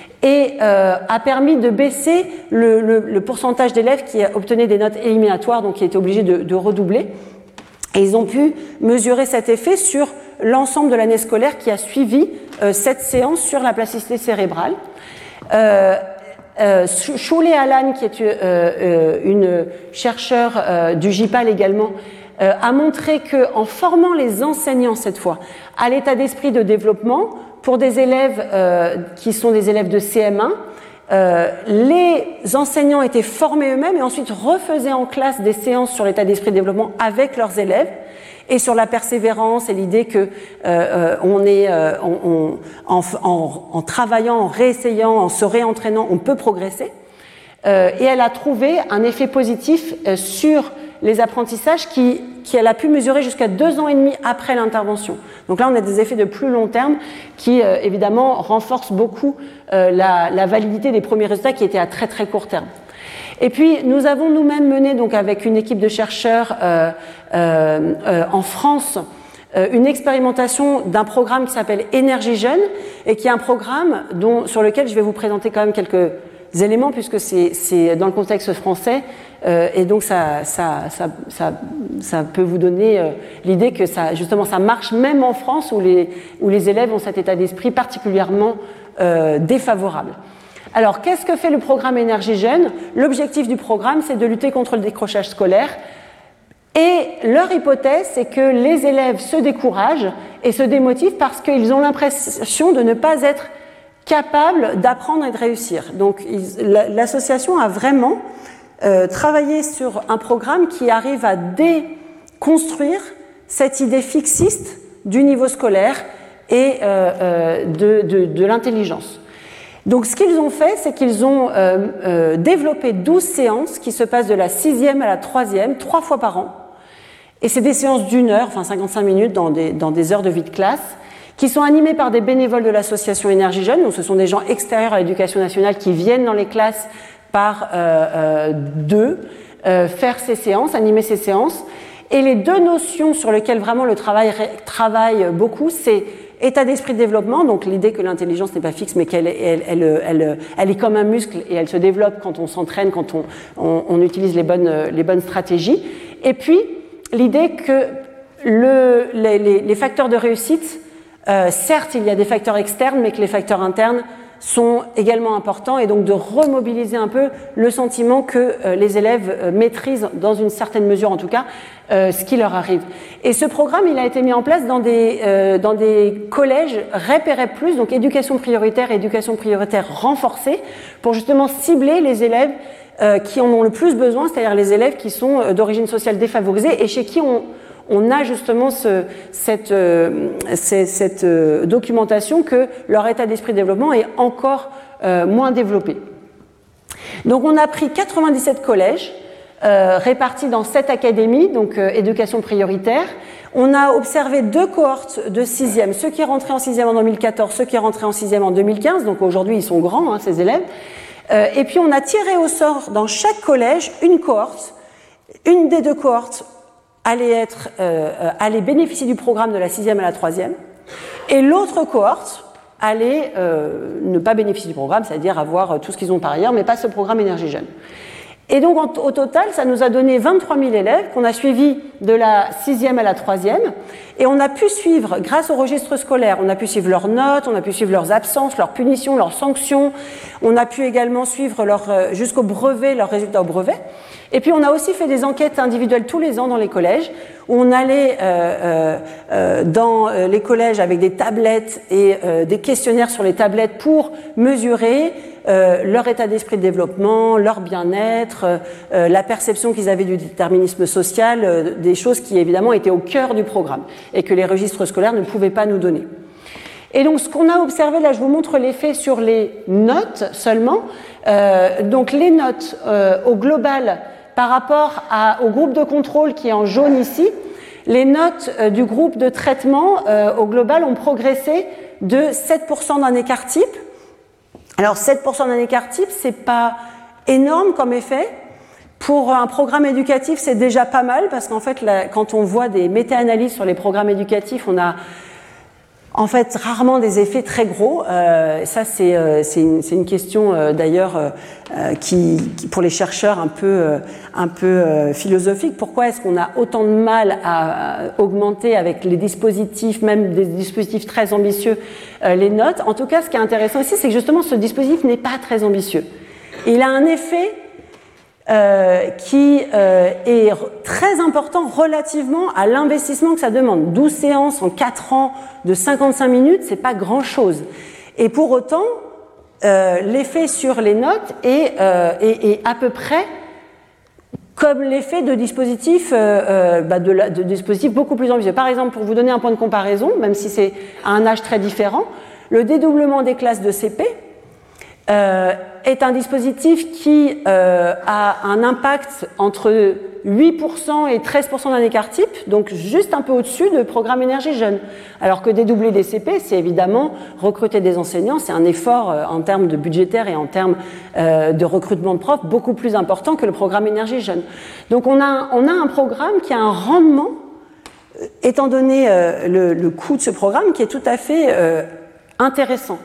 et euh, a permis de baisser le, le, le pourcentage d'élèves qui obtenaient des notes éliminatoires, donc qui étaient obligés de, de redoubler. Et ils ont pu mesurer cet effet sur l'ensemble de l'année scolaire qui a suivi euh, cette séance sur la plasticité cérébrale. Euh, Euh, Shule Alan, qui est euh, euh, une chercheure euh, du J P A L également, euh, a montré que en formant les enseignants cette fois à l'état d'esprit de développement pour des élèves euh, qui sont des élèves de C M un, euh, les enseignants étaient formés eux-mêmes et ensuite refaisaient en classe des séances sur l'état d'esprit de développement avec leurs élèves. Et sur la persévérance et l'idée que euh, on est euh, on, on, en, en, en travaillant, en réessayant, en se réentraînant, on peut progresser. Euh, et elle a trouvé un effet positif euh, sur les apprentissages qui, qui elle a pu mesurer jusqu'à deux ans et demi après l'intervention. Donc là, on a des effets de plus long terme qui euh, évidemment renforcent beaucoup euh, la, la validité des premiers résultats qui étaient à très très court terme. Et puis, nous avons nous-mêmes mené, donc avec une équipe de chercheurs euh, euh, euh, en France, euh, une expérimentation d'un programme qui s'appelle Énergie Jeune et qui est un programme dont, sur lequel je vais vous présenter quand même quelques éléments puisque c'est, c'est dans le contexte français euh, et donc ça, ça, ça, ça, ça peut vous donner euh, l'idée que ça, justement, ça marche même en France où les, où les élèves ont cet état d'esprit particulièrement euh, défavorable. Alors, qu'est-ce que fait le programme Énergie Jeune ? L'objectif du programme, c'est de lutter contre le décrochage scolaire. Et leur hypothèse, c'est que les élèves se découragent et se démotivent parce qu'ils ont l'impression de ne pas être capables d'apprendre et de réussir. Donc, ils, l'association a vraiment euh, travailler sur un programme qui arrive à déconstruire cette idée fixiste du niveau scolaire et euh, euh, de, de, de l'intelligence. Donc ce qu'ils ont fait, c'est qu'ils ont euh, euh, développé douze séances qui se passent de la sixième à la troisième, trois fois par an. Et c'est des séances d'une heure, enfin cinquante-cinq minutes dans des, dans des heures de vie de classe, qui sont animées par des bénévoles de l'association Énergie Jeune. Donc ce sont des gens extérieurs à l'éducation nationale qui viennent dans les classes par euh, euh, deux, euh, faire ces séances, animer ces séances. Et les deux notions sur lesquelles vraiment le travail travaille beaucoup, c'est état d'esprit de développement, donc l'idée que l'intelligence n'est pas fixe, mais qu'elle elle, elle, elle, elle est comme un muscle et elle se développe quand on s'entraîne, quand on, on, on utilise les bonnes, les bonnes stratégies. Et puis, l'idée que le, les, les, les facteurs de réussite, euh, certes, il y a des facteurs externes, mais que les facteurs internes sont également importants, et donc de remobiliser un peu le sentiment que euh, les élèves euh, maîtrisent, dans une certaine mesure en tout cas, euh, ce qui leur arrive. Et ce programme, il a été mis en place dans des, euh, dans des collèges repérés plus, donc éducation prioritaire et éducation prioritaire renforcée, pour justement cibler les élèves euh, qui en ont le plus besoin, c'est-à-dire les élèves qui sont euh, d'origine sociale défavorisée et chez qui on on a justement ce, cette, euh, cette, cette euh, documentation que leur état d'esprit de développement est encore euh, moins développé. Donc on a pris quatre-vingt-dix-sept collèges euh, répartis dans sept académies, donc euh, éducation prioritaire. On a observé deux cohortes de sixième, ceux qui rentraient en sixième en deux mille quatorze, ceux qui rentraient en sixième en deux mille quinze, donc aujourd'hui ils sont grands, hein, ces élèves. Euh, et puis on a tiré au sort dans chaque collège une cohorte, une des deux cohortes allait, être, euh, allait bénéficier du programme de la sixième à la troisième, et l'autre cohorte allait euh, ne pas bénéficier du programme, c'est-à-dire avoir tout ce qu'ils ont par ailleurs, mais pas ce programme Énergie Jeune. Et donc en, au total, ça nous a donné vingt-trois mille élèves qu'on a suivis de la sixième à la troisième, et on a pu suivre, grâce au registre scolaire, on a pu suivre leurs notes, on a pu suivre leurs absences, leurs punitions, leurs sanctions, on a pu également suivre leur, jusqu'au brevet, leurs résultats au brevet. Et puis on a aussi fait des enquêtes individuelles tous les ans dans les collèges, où on allait euh, euh, dans les collèges avec des tablettes et euh, des questionnaires sur les tablettes pour mesurer euh, leur état d'esprit de développement, leur bien-être, euh, la perception qu'ils avaient du déterminisme social, euh, des choses qui évidemment étaient au cœur du programme et que les registres scolaires ne pouvaient pas nous donner. Et donc ce qu'on a observé, là je vous montre l'effet sur les notes seulement, euh, donc les notes euh, au global par rapport à, au groupe de contrôle qui est en jaune ici, les notes euh, du groupe de traitement euh, au global ont progressé de sept pour cent d'un écart type. Alors sept pour cent d'un écart type, c'est pas énorme comme effet. Pour un programme éducatif, c'est déjà pas mal, parce qu'en fait, là, quand on voit des méta-analyses sur les programmes éducatifs, on a en fait rarement des effets très gros. Euh, ça, c'est, euh, c'est, une, c'est une question euh, d'ailleurs euh, qui, qui, pour les chercheurs, un peu, euh, un peu euh, philosophique. Pourquoi est-ce qu'on a autant de mal à, à augmenter avec les dispositifs, même des dispositifs très ambitieux, euh, les notes? En tout cas, ce qui est intéressant ici, c'est que justement, ce dispositif n'est pas très ambitieux. Il a un effet Euh, qui euh, est très important relativement à l'investissement que ça demande. douze séances en quatre ans de cinquante-cinq minutes, c'est pas grand-chose. Et pour autant, euh, l'effet sur les notes est, euh, est, est à peu près comme l'effet de dispositifs, euh, euh, bah de, la, de dispositifs beaucoup plus ambitieux. Par exemple, pour vous donner un point de comparaison, même si c'est à un âge très différent, le dédoublement des classes de C P Euh, est un dispositif qui euh, a un impact entre huit pour cent et treize pour cent d'un écart type, donc juste un peu au-dessus de programme Énergie Jeune. Alors que dédoubler des C P, c'est évidemment recruter des enseignants, c'est un effort euh, en termes de budgétaire et en termes euh, de recrutement de profs beaucoup plus important que le programme Énergie Jeune. Donc on a, on a un programme qui a un rendement, étant donné euh, le, le coût de ce programme, qui est tout à fait euh, intéressant.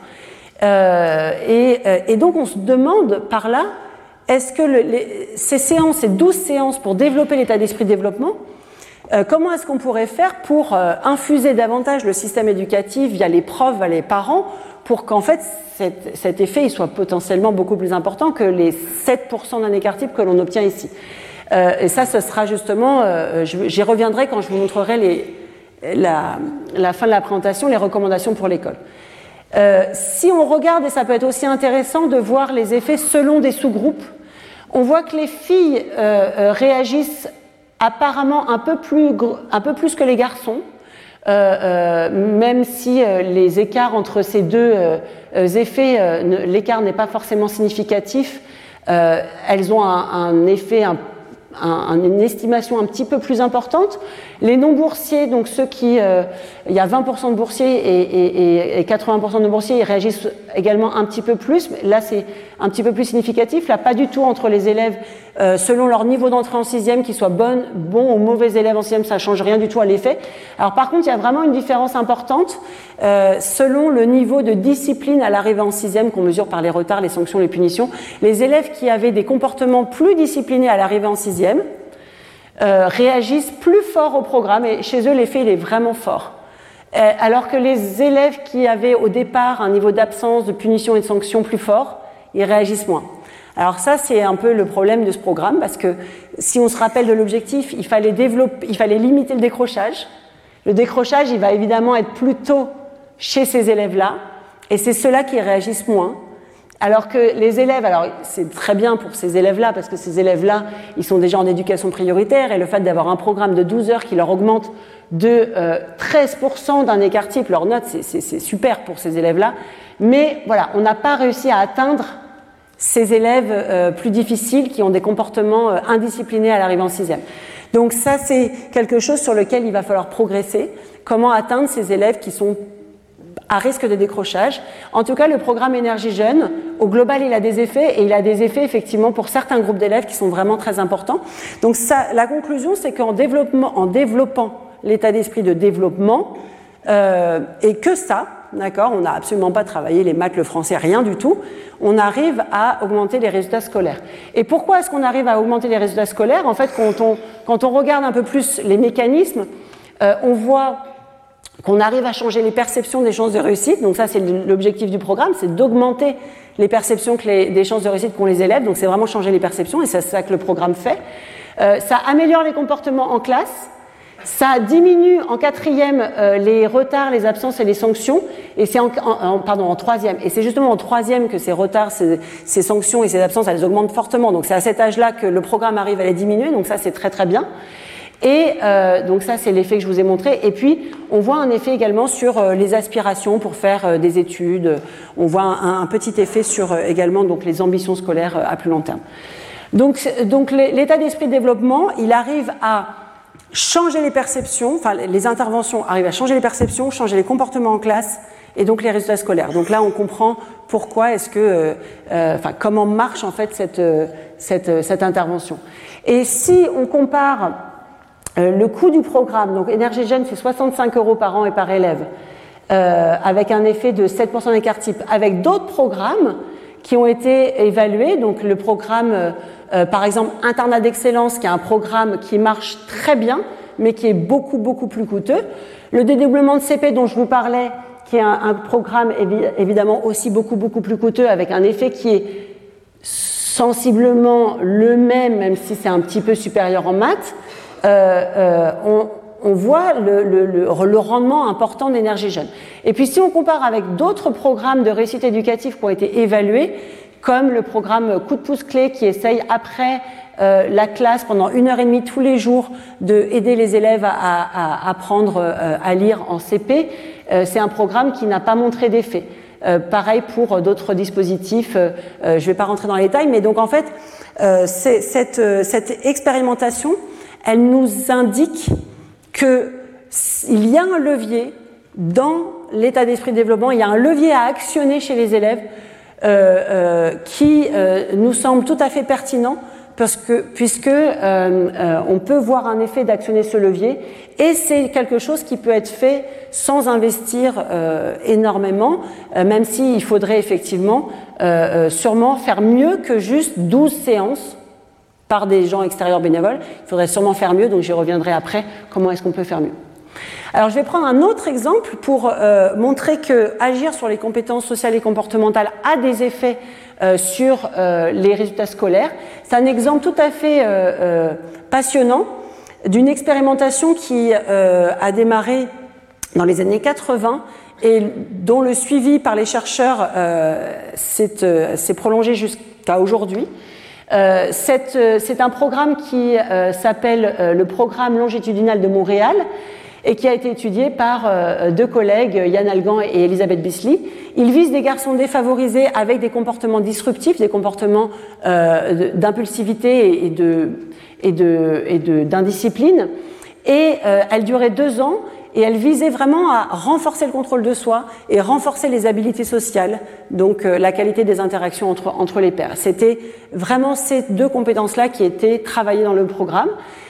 Euh, et, et donc on se demande par là, est-ce que le, les, ces séances, ces douze séances pour développer l'état d'esprit de développement, euh, comment est-ce qu'on pourrait faire pour euh, infuser davantage le système éducatif via les profs, via les parents, pour qu'en fait cet, cet effet il soit potentiellement beaucoup plus important que les sept pour cent d'un écart type que l'on obtient ici. Euh, et ça, ce sera justement, euh, j'y reviendrai quand je vous montrerai les, la, la fin de la présentation, les recommandations pour l'école. Euh, si on regarde, et ça peut être aussi intéressant de voir les effets selon des sous-groupes, On voit que les filles euh, euh, réagissent apparemment un peu plus, un peu plus que les garçons, euh, euh, même si euh, les écarts entre ces deux euh, effets, euh, l'écart n'est pas forcément significatif, euh, elles ont un, un effet, un, un, une estimation un petit peu plus importante. Les non-boursiers, donc ceux qui, euh, il y a vingt pour cent de boursiers et, et, et quatre-vingts pour cent de boursiers, ils réagissent également un petit peu plus. Là, c'est un petit peu plus significatif. Là, pas du tout entre les élèves euh, selon leur niveau d'entrée en sixième, qu'ils soient bons, bons ou mauvais élèves en sixième, ça change rien du tout à l'effet. Alors, par contre, il y a vraiment une différence importante euh, selon le niveau de discipline à l'arrivée en sixième qu'on mesure par les retards, les sanctions, les punitions. Les élèves qui avaient des comportements plus disciplinés à l'arrivée en sixième Euh, réagissent plus fort au programme et chez eux l'effet il est vraiment fort. Euh, alors que les élèves qui avaient au départ un niveau d'absence, de punition et de sanction plus fort, ils réagissent moins. Alors ça c'est un peu le problème de ce programme parce que si on se rappelle de l'objectif, il fallait développer, il fallait limiter le décrochage. Le décrochage il va évidemment être plutôt chez ces élèves-là et c'est ceux-là qui réagissent moins. Alors que les élèves, alors c'est très bien pour ces élèves-là, parce que ces élèves-là, ils sont déjà en éducation prioritaire, et le fait d'avoir un programme de douze heures qui leur augmente de euh, treize pour cent d'un écart type, leur note, c'est, c'est, c'est super pour ces élèves-là. Mais voilà, on n'a pas réussi à atteindre ces élèves euh, plus difficiles qui ont des comportements euh, indisciplinés à l'arrivée en sixième. Donc ça, c'est quelque chose sur lequel il va falloir progresser. Comment atteindre ces élèves qui sont à risque de décrochage. En tout cas, le programme Énergie Jeune, au global, il a des effets et il a des effets effectivement pour certains groupes d'élèves qui sont vraiment très importants. Donc ça, la conclusion, c'est qu'en développement, en développant l'état d'esprit de développement, euh, et que ça, d'accord, on n'a absolument pas travaillé les maths, le français, rien du tout, on arrive à augmenter les résultats scolaires. Et pourquoi est-ce qu'on arrive à augmenter les résultats scolaires? En fait, quand on, quand on regarde un peu plus les mécanismes, euh, on voit qu'on arrive à changer les perceptions des chances de réussite. Donc ça, c'est l'objectif du programme, c'est d'augmenter les perceptions que les, des chances de réussite qu'ont les élèves. Donc c'est vraiment changer les perceptions et c'est ça que le programme fait. Euh, ça améliore les comportements en classe. Ça diminue en quatrième euh, les retards, les absences et les sanctions. Et c'est en, en, en, pardon, en troisième. Et c'est justement en troisième que ces retards, ces, ces sanctions et ces absences, elles augmentent fortement. Donc c'est à cet âge-là que le programme arrive à les diminuer. Donc ça, c'est très très bien. Et euh, donc ça, c'est l'effet que je vous ai montré. Et puis, on voit un effet également sur euh, les aspirations pour faire euh, des études. On voit un, un petit effet sur euh, également donc, les ambitions scolaires euh, à plus long terme. Donc, donc l'état d'esprit de développement, il arrive à changer les perceptions, enfin les interventions arrivent à changer les perceptions, changer les comportements en classe et donc les résultats scolaires. Donc là, on comprend pourquoi est-ce que, euh, euh, enfin comment marche en fait cette, euh, cette, cette intervention. Et si on compare Euh, le coût du programme, donc Énergie Jeune, c'est soixante-cinq euros par an et par élève, euh, avec un effet de sept pour cent d'écart type, avec d'autres programmes qui ont été évalués. Donc le programme, euh, par exemple, Internat d'excellence, qui est un programme qui marche très bien, mais qui est beaucoup, beaucoup plus coûteux. Le dédoublement de C P dont je vous parlais, qui est un, un programme évi- évidemment aussi beaucoup, beaucoup plus coûteux, avec un effet qui est sensiblement le même, même si c'est un petit peu supérieur en maths. Euh, euh, on, on voit le, le, le, le rendement important d'Énergie Jeune. Et puis si on compare avec d'autres programmes de réussite éducative qui ont été évalués, comme le programme Coup de pouce clé qui essaye après euh, la classe pendant une heure et demie tous les jours de aider les élèves à, à, à apprendre euh, à lire en C P, euh, c'est un programme qui n'a pas montré d'effet. Euh, pareil pour d'autres dispositifs, euh, je ne vais pas rentrer dans les détails, mais donc en fait, euh, c'est, cette, euh, cette expérimentation, elle nous indique qu'il y a un levier dans l'état d'esprit de développement, il y a un levier à actionner chez les élèves euh, euh, qui euh, nous semble tout à fait pertinent parce que, puisque euh, euh, on peut voir un effet d'actionner ce levier et c'est quelque chose qui peut être fait sans investir euh, énormément, euh, même s'il faudrait effectivement euh, euh, sûrement faire mieux que juste douze séances par des gens extérieurs bénévoles. Il faudrait sûrement faire mieux, donc j'y reviendrai après, comment est-ce qu'on peut faire mieux. Alors je vais prendre un autre exemple pour euh, montrer que agir sur les compétences sociales et comportementales a des effets euh, sur euh, les résultats scolaires. C'est un exemple tout à fait euh, euh, passionnant d'une expérimentation qui euh, a démarré dans les années quatre-vingts et dont le suivi par les chercheurs euh, s'est, euh, s'est prolongé jusqu'à aujourd'hui. Euh, cette, euh, c'est un programme qui euh, s'appelle euh, le programme longitudinal de Montréal et qui a été étudié par euh, deux collègues, Yann Algan et Elisabeth Bisley. Il vise des garçons défavorisés avec des comportements disruptifs, des comportements euh, d'impulsivité et, de, et, de, et de, d'indiscipline. Et euh, elle durait deux ans et elle visait vraiment à renforcer le contrôle de soi et renforcer les habiletés sociales, donc euh, la qualité des interactions entre, entre les pairs. C'était vraiment ces deux compétences-là qui étaient travaillées dans le programme.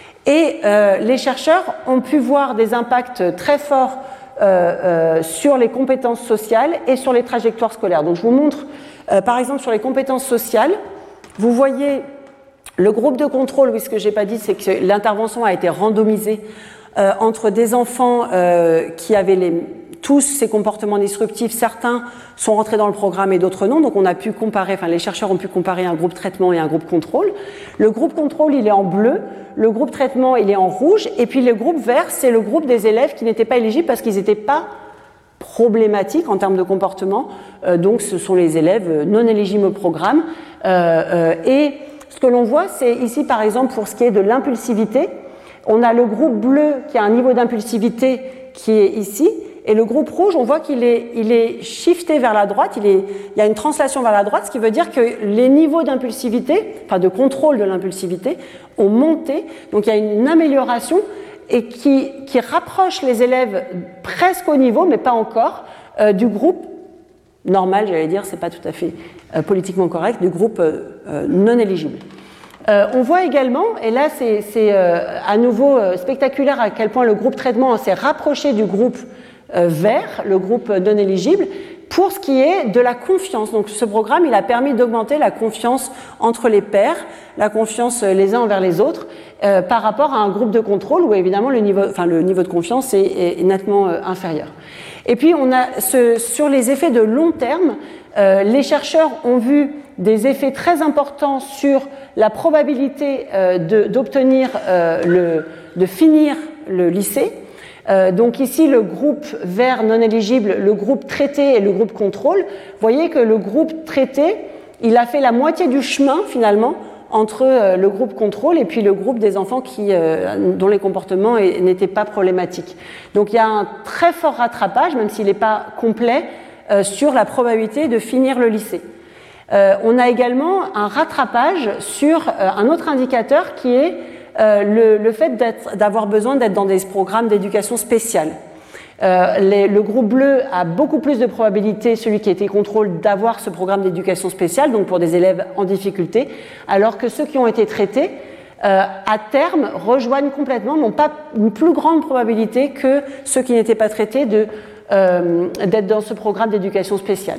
Et euh, les chercheurs ont pu voir des impacts très forts euh, euh, sur les compétences sociales et sur les trajectoires scolaires. Donc je vous montre, euh, par exemple, sur les compétences sociales, vous voyez le groupe de contrôle. Oui, ce que je n'ai pas dit, c'est que l'intervention a été randomisée Euh, entre des enfants euh, qui avaient les, tous ces comportements disruptifs. Certains sont rentrés dans le programme et d'autres non, donc on a pu comparer, enfin les chercheurs ont pu comparer un groupe traitement et un groupe contrôle. Le groupe contrôle, il est en bleu, le groupe traitement, il est en rouge, et puis le groupe vert, c'est le groupe des élèves qui n'étaient pas éligibles parce qu'ils n'étaient pas problématiques en termes de comportement, euh, donc ce sont les élèves non éligibles au programme. Euh, euh, et ce que l'on voit, c'est ici par exemple pour ce qui est de l'impulsivité, on a le groupe bleu qui a un niveau d'impulsivité qui est ici, et le groupe rouge, on voit qu'il est, il est shifté vers la droite, il, est, il y a une translation vers la droite, ce qui veut dire que les niveaux d'impulsivité, enfin de contrôle de l'impulsivité, ont monté, donc il y a une amélioration et qui, qui rapproche les élèves presque au niveau, mais pas encore, euh, du groupe normal, j'allais dire, c'est pas tout à fait euh, politiquement correct, du groupe euh, euh, non éligible. Euh, on voit également, et là c'est, c'est euh, à nouveau euh, spectaculaire à quel point le groupe traitement s'est rapproché du groupe euh, vert, le groupe non éligible, pour ce qui est de la confiance. Donc ce programme, il a permis d'augmenter la confiance entre les pairs, la confiance les uns envers les autres, euh, par rapport à un groupe de contrôle où évidemment le niveau, enfin, le niveau de confiance est, est nettement euh, inférieur. Et puis on a ce, sur les effets de long terme, euh, les chercheurs ont vu des effets très importants sur la probabilité euh, de, d'obtenir euh, le, de finir le lycée. Euh, donc ici le groupe vert non éligible, le groupe traité et le groupe contrôle. Vous voyez que le groupe traité, il a fait la moitié du chemin finalement entre euh, le groupe contrôle et puis le groupe des enfants qui, euh, dont les comportements est, n'étaient pas problématiques. Donc il y a un très fort rattrapage, même s'il n'est pas complet, euh, sur la probabilité de finir le lycée. Euh, on a également un rattrapage sur euh, un autre indicateur qui est euh, le, le fait d'être, d'avoir besoin d'être dans des programmes d'éducation spéciale. Euh, les, le groupe bleu a beaucoup plus de probabilité, celui qui a été contrôle, d'avoir ce programme d'éducation spéciale, donc pour des élèves en difficulté, alors que ceux qui ont été traités, euh, à terme, rejoignent complètement, n'ont pas une plus grande probabilité que ceux qui n'étaient pas traités de, euh, d'être dans ce programme d'éducation spéciale.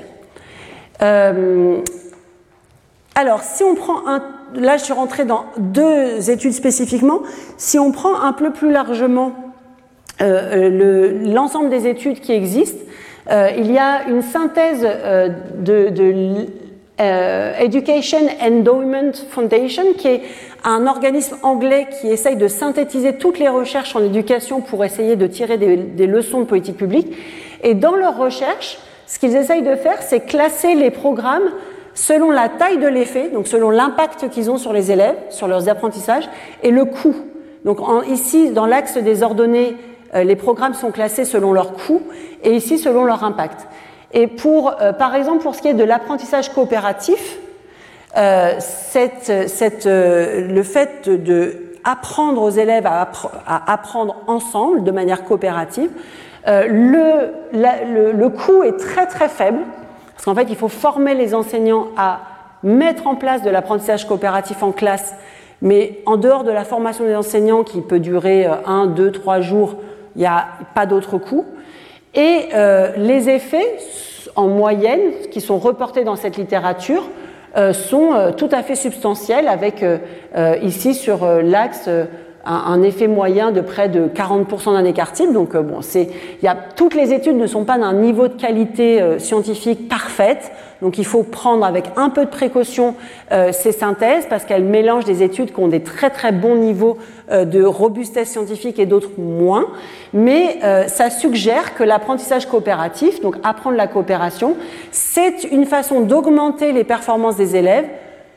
Euh, alors, si on prend un, là je suis rentrée dans deux études spécifiquement, si on prend un peu plus largement euh, le, l'ensemble des études qui existent, euh, il y a une synthèse euh, de, de euh, Education Endowment Foundation, qui est un organisme anglais qui essaye de synthétiser toutes les recherches en éducation pour essayer de tirer des, des leçons de politique publique. Et dans leurs recherches, ce qu'ils essayent de faire, c'est classer les programmes selon la taille de l'effet, donc selon l'impact qu'ils ont sur les élèves, sur leurs apprentissages, et le coût. Donc en, ici, dans l'axe des ordonnées, euh, les programmes sont classés selon leur coût, et ici selon leur impact. Et pour, euh, par exemple, pour ce qui est de l'apprentissage coopératif, euh, cette, cette, euh, le fait de, de apprendre aux élèves à, appre- à apprendre ensemble, de manière coopérative, euh, le, la, le, le coût est très très faible. Parce qu'en fait, il faut former les enseignants à mettre en place de l'apprentissage coopératif en classe, mais en dehors de la formation des enseignants qui peut durer un, deux, trois jours, il n'y a pas d'autre coût. Et euh, les effets, en moyenne, qui sont reportés dans cette littérature, euh, sont euh, tout à fait substantiels, avec euh, euh, ici sur euh, l'axe euh, un, un effet moyen de près de quarante pour cent d'un écart type. Donc euh, bon, c'est, il y a, toutes les études ne sont pas d'un niveau de qualité euh, scientifique parfaite, donc il faut prendre avec un peu de précaution euh, ces synthèses, parce qu'elles mélangent des études qui ont des très très bons niveaux euh, de robustesse scientifique et d'autres moins, mais euh, ça suggère que l'apprentissage coopératif, donc apprendre la coopération, c'est une façon d'augmenter les performances des élèves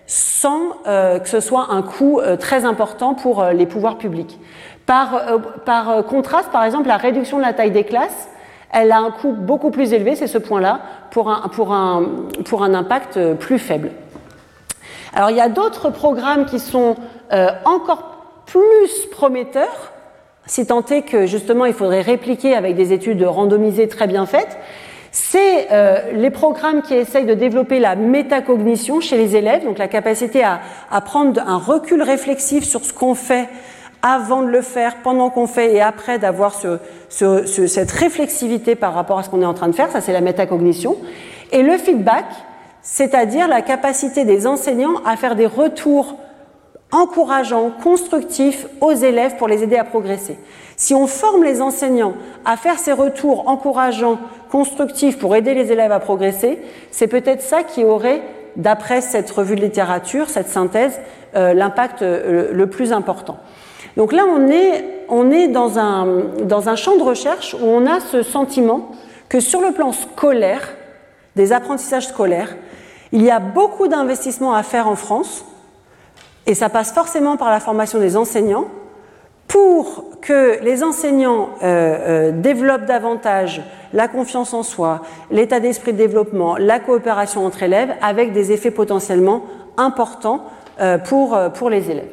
sans euh, que ce soit un coût euh, très important pour euh, les pouvoirs publics. Par, euh, par contraste, par exemple, la réduction de la taille des classes, elle a un coût beaucoup plus élevé, c'est ce point-là, pour un, pour, un, pour un impact plus faible. Alors il y a d'autres programmes qui sont euh, encore plus prometteurs, si tant est que justement il faudrait répliquer avec des études randomisées très bien faites. C'est euh, les programmes qui essayent de développer la métacognition chez les élèves, donc la capacité à, à prendre un recul réflexif sur ce qu'on fait avant de le faire, pendant qu'on fait et après d'avoir ce, ce, ce, cette réflexivité par rapport à ce qu'on est en train de faire, ça c'est la métacognition. Et le feedback, c'est-à-dire la capacité des enseignants à faire des retours encourageants, constructifs aux élèves pour les aider à progresser. Si on forme les enseignants à faire ces retours encourageants, constructifs pour aider les élèves à progresser, c'est peut-être ça qui aurait, d'après cette revue de littérature, cette synthèse, euh, l'impact euh, le plus important. Donc là, on est, on est dans, un, dans un champ de recherche où on a ce sentiment que sur le plan scolaire, des apprentissages scolaires, il y a beaucoup d'investissements à faire en France, et ça passe forcément par la formation des enseignants, pour que les enseignants euh, euh, développent davantage la confiance en soi, l'état d'esprit de développement, la coopération entre élèves, avec des effets potentiellement importants euh, pour, pour les élèves.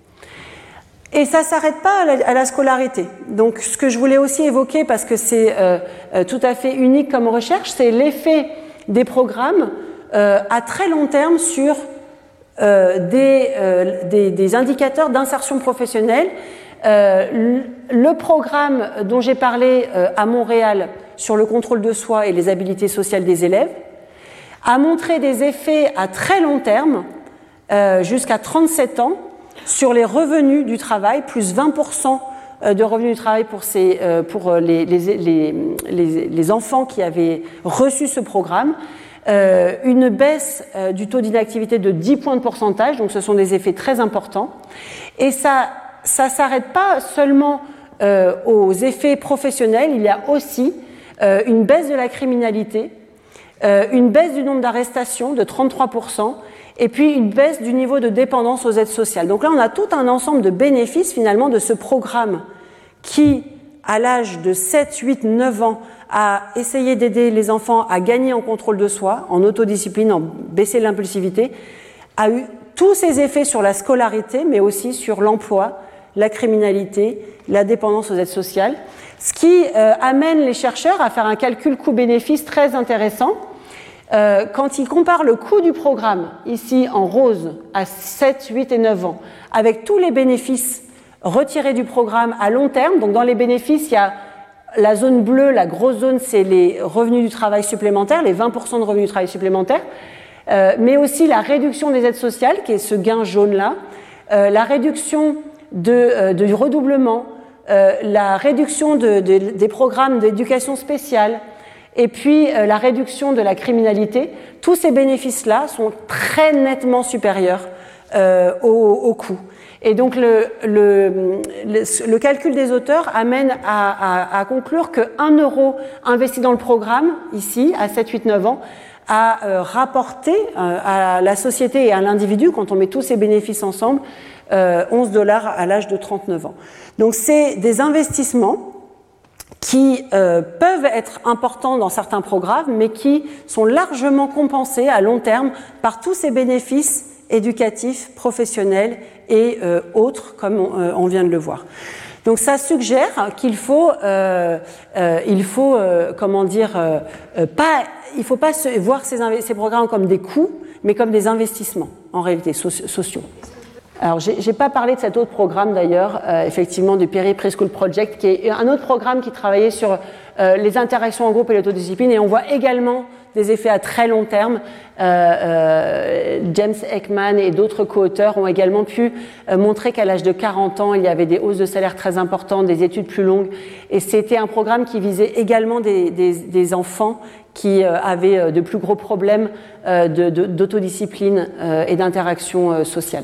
Et ça ne s'arrête pas à la, à la scolarité. Donc ce que je voulais aussi évoquer, parce que c'est euh, euh, tout à fait unique comme recherche, c'est l'effet des programmes euh, à très long terme sur euh, des, euh, des, des indicateurs d'insertion professionnelle. Euh, le programme dont j'ai parlé euh, à Montréal sur le contrôle de soi et les habiletés sociales des élèves a montré des effets à très long terme, euh, jusqu'à trente-sept ans, sur les revenus du travail, plus vingt pour cent de revenus du travail pour, ces, euh, pour les, les, les, les, les enfants qui avaient reçu ce programme, euh, une baisse euh, du taux d'inactivité de dix points de pourcentage, donc ce sont des effets très importants, et ça ça ne s'arrête pas seulement euh, aux effets professionnels, il y a aussi euh, une baisse de la criminalité, euh, une baisse du nombre d'arrestations de trente-trois pour cent, et puis une baisse du niveau de dépendance aux aides sociales. Donc là, on a tout un ensemble de bénéfices finalement de ce programme qui, à l'âge de sept, huit, neuf ans, a essayé d'aider les enfants à gagner en contrôle de soi, en autodiscipline, en baisser l'impulsivité, a eu tous ces effets sur la scolarité, mais aussi sur l'emploi, la criminalité, la dépendance aux aides sociales, ce qui euh, amène les chercheurs à faire un calcul coût-bénéfice très intéressant. Euh, quand ils comparent le coût du programme, ici en rose, à sept, huit et neuf ans, avec tous les bénéfices retirés du programme à long terme, donc dans les bénéfices, il y a la zone bleue, la grosse zone, c'est les revenus du travail supplémentaires, les vingt pour cent de revenus du travail supplémentaires, euh, mais aussi la réduction des aides sociales, qui est ce gain jaune-là, euh, la réduction De, euh, du redoublement, euh, la réduction de, de, des programmes d'éducation spéciale et puis euh, la réduction de la criminalité, tous ces bénéfices-là sont très nettement supérieurs euh, au, au coût. Et donc le, le, le, le calcul des auteurs amène à, à, à conclure que un euro investi dans le programme, ici, à sept, huit, neuf ans, a euh, rapporté euh, à la société et à l'individu, quand on met tous ces bénéfices ensemble, Euh, onze dollars à l'âge de trente-neuf ans. Donc c'est des investissements qui euh, peuvent être importants dans certains programmes, mais qui sont largement compensés à long terme par tous ces bénéfices éducatifs, professionnels et euh, autres, comme on, euh, on vient de le voir. Donc ça suggère qu'il faut, euh, euh, il faut, euh, comment dire, euh, euh, pas, il faut pas se, voir ces, ces programmes comme des coûts, mais comme des investissements en réalité so- sociaux. Alors, j'ai, j'ai pas parlé de cet autre programme d'ailleurs, euh, effectivement, du Perry Preschool Project, qui est un autre programme qui travaillait sur euh, les interactions en groupe et l'autodiscipline, et on voit également des effets à très long terme. Euh, euh, James Heckman et d'autres co-auteurs ont également pu euh, montrer qu'à l'âge de quarante ans, il y avait des hausses de salaire très importantes, des études plus longues, et c'était un programme qui visait également des, des, des enfants qui euh, avaient euh, de plus gros problèmes euh, de, de, d'autodiscipline euh, et d'interaction euh, sociale.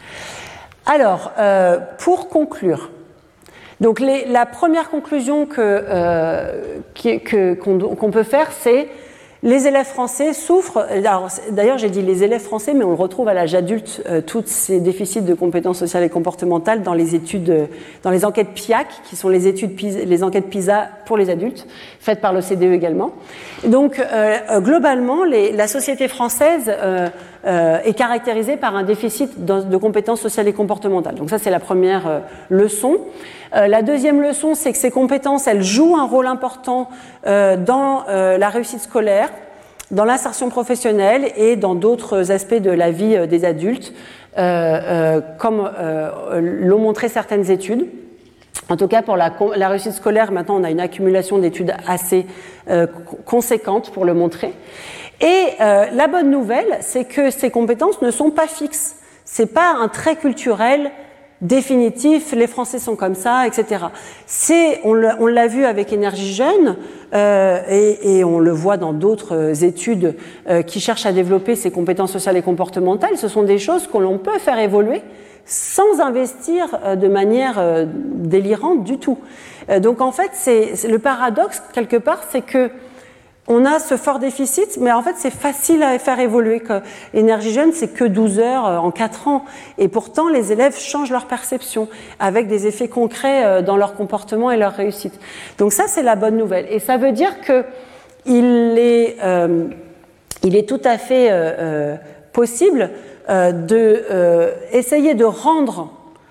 Alors, euh, pour conclure, donc les, la première conclusion que, euh, qui, que, qu'on, qu'on peut faire, c'est Les élèves français souffrent, d'ailleurs j'ai dit les élèves français, mais on le retrouve à l'âge adulte, euh, tous ces déficits de compétences sociales et comportementales dans les études, euh, dans les enquêtes P I A C, qui sont les, études PISA, les enquêtes PISA pour les adultes, faites par l'O C D E également. Donc euh, globalement, les, la société française euh, euh, est caractérisée par un déficit de, de compétences sociales et comportementales. Donc ça c'est la première euh, leçon. Euh, la deuxième leçon, c'est que ces compétences, elles jouent un rôle important euh, dans euh, la réussite scolaire, dans l'insertion professionnelle et dans d'autres aspects de la vie euh, des adultes, euh, euh, comme euh, l'ont montré certaines études. En tout cas, pour la, la réussite scolaire, maintenant, on a une accumulation d'études assez euh, conséquente pour le montrer. Et euh, la bonne nouvelle, c'est que ces compétences ne sont pas fixes. C'est pas un trait culturel définitif, les Français sont comme ça, et cetera. C'est, on l'a, on l'a vu avec Énergie Jeune, euh, et, et on le voit dans d'autres études euh, qui cherchent à développer ces compétences sociales et comportementales. Ce sont des choses que l'on peut faire évoluer sans investir euh, de manière euh, délirante du tout. Euh, donc en fait, c'est, c'est le paradoxe quelque part, c'est que on a ce fort déficit, mais en fait, c'est facile à faire évoluer. Énergie Jeune, c'est que douze heures en quatre ans. Et pourtant, les élèves changent leur perception avec des effets concrets dans leur comportement et leur réussite. Donc ça, c'est la bonne nouvelle. Et ça veut dire que il est, euh, il est tout à fait euh, possible euh, de euh, essayer de rendre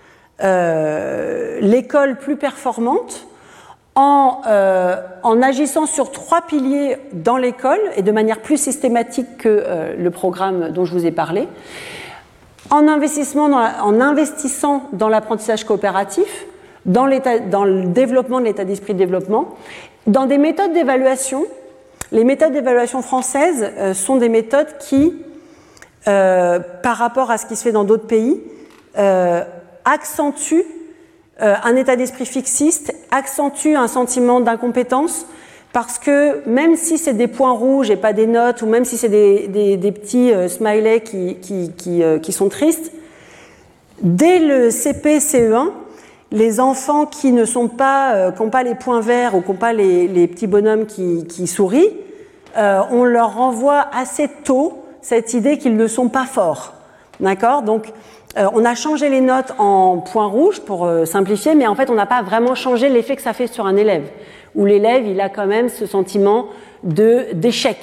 euh, l'école plus performante En, euh, en agissant sur trois piliers dans l'école et de manière plus systématique que euh, le programme dont je vous ai parlé, en, investissement dans la, en investissant dans l'apprentissage coopératif, dans, l'état, dans le développement de l'état d'esprit de développement, dans des méthodes d'évaluation. Les méthodes d'évaluation françaises euh, sont des méthodes qui, euh, par rapport à ce qui se fait dans d'autres pays, euh, accentuent Euh, un état d'esprit fixiste, accentue un sentiment d'incompétence, parce que même si c'est des points rouges et pas des notes, ou même si c'est des, des, des petits euh, smileys qui, qui, qui, euh, qui sont tristes, dès le C P C E un, les enfants qui ne sont pas, euh, qui n'ont pas les points verts ou qui n'ont pas les, les petits bonhommes qui, qui sourient, euh, on leur renvoie assez tôt cette idée qu'ils ne sont pas forts. D'accord ? Donc, Euh, on a changé les notes en points rouges pour euh, simplifier, mais en fait, on n'a pas vraiment changé l'effet que ça fait sur un élève, où l'élève, il a quand même ce sentiment de, d'échec.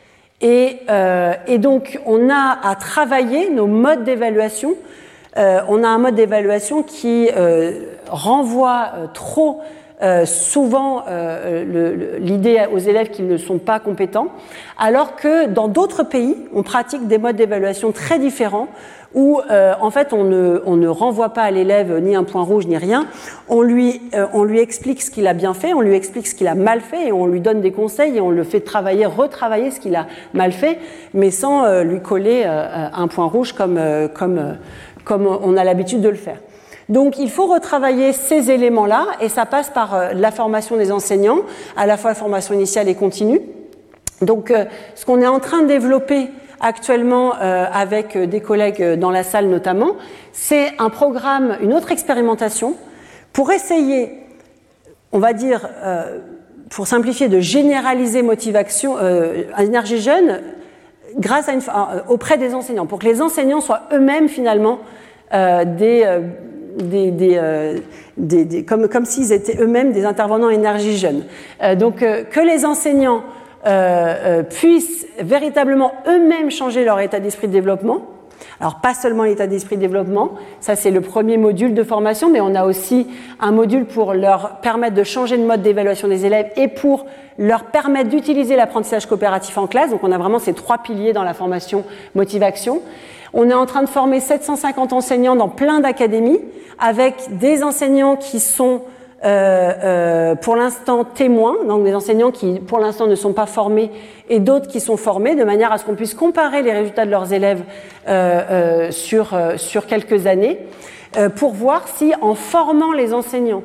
Et, euh, et donc, on a à travailler nos modes d'évaluation. Euh, on a un mode d'évaluation qui euh, renvoie euh, trop euh, souvent euh, le, le, l'idée aux élèves qu'ils ne sont pas compétents, alors que dans d'autres pays, on pratique des modes d'évaluation très différents, où euh, en fait on ne, on ne renvoie pas à l'élève ni un point rouge ni rien, on lui, euh, on lui explique ce qu'il a bien fait, on lui explique ce qu'il a mal fait et on lui donne des conseils et on le fait travailler, retravailler ce qu'il a mal fait, mais sans euh, lui coller euh, un point rouge comme, euh, comme, euh, comme on a l'habitude de le faire. Donc il faut retravailler ces éléments-là et ça passe par euh, la formation des enseignants, à la fois la formation initiale et continue. Donc euh, ce qu'on est en train de développer actuellement euh, avec des collègues dans la salle notamment, c'est un programme, une autre expérimentation pour essayer, on va dire, euh, pour simplifier, de généraliser motivation, euh, Énergie Jeune grâce à une, euh, auprès des enseignants, pour que les enseignants soient eux-mêmes finalement euh, des, euh, des, des, euh, des, des comme, comme s'ils étaient eux-mêmes des intervenants Énergie Jeune. Euh, donc euh, que les enseignants Euh, euh, puissent véritablement eux-mêmes changer leur état d'esprit de développement. Alors pas seulement l'état d'esprit de développement, ça c'est le premier module de formation, mais on a aussi un module pour leur permettre de changer de mode d'évaluation des élèves et pour leur permettre d'utiliser l'apprentissage coopératif en classe. Donc on a vraiment ces trois piliers dans la formation motive-action. On est en train de former sept cent cinquante enseignants dans plein d'académies avec des enseignants qui sont Euh, euh, pour l'instant témoins, donc des enseignants qui pour l'instant ne sont pas formés et d'autres qui sont formés, de manière à ce qu'on puisse comparer les résultats de leurs élèves euh, euh, sur, euh, sur quelques années, euh, pour voir si en formant les enseignants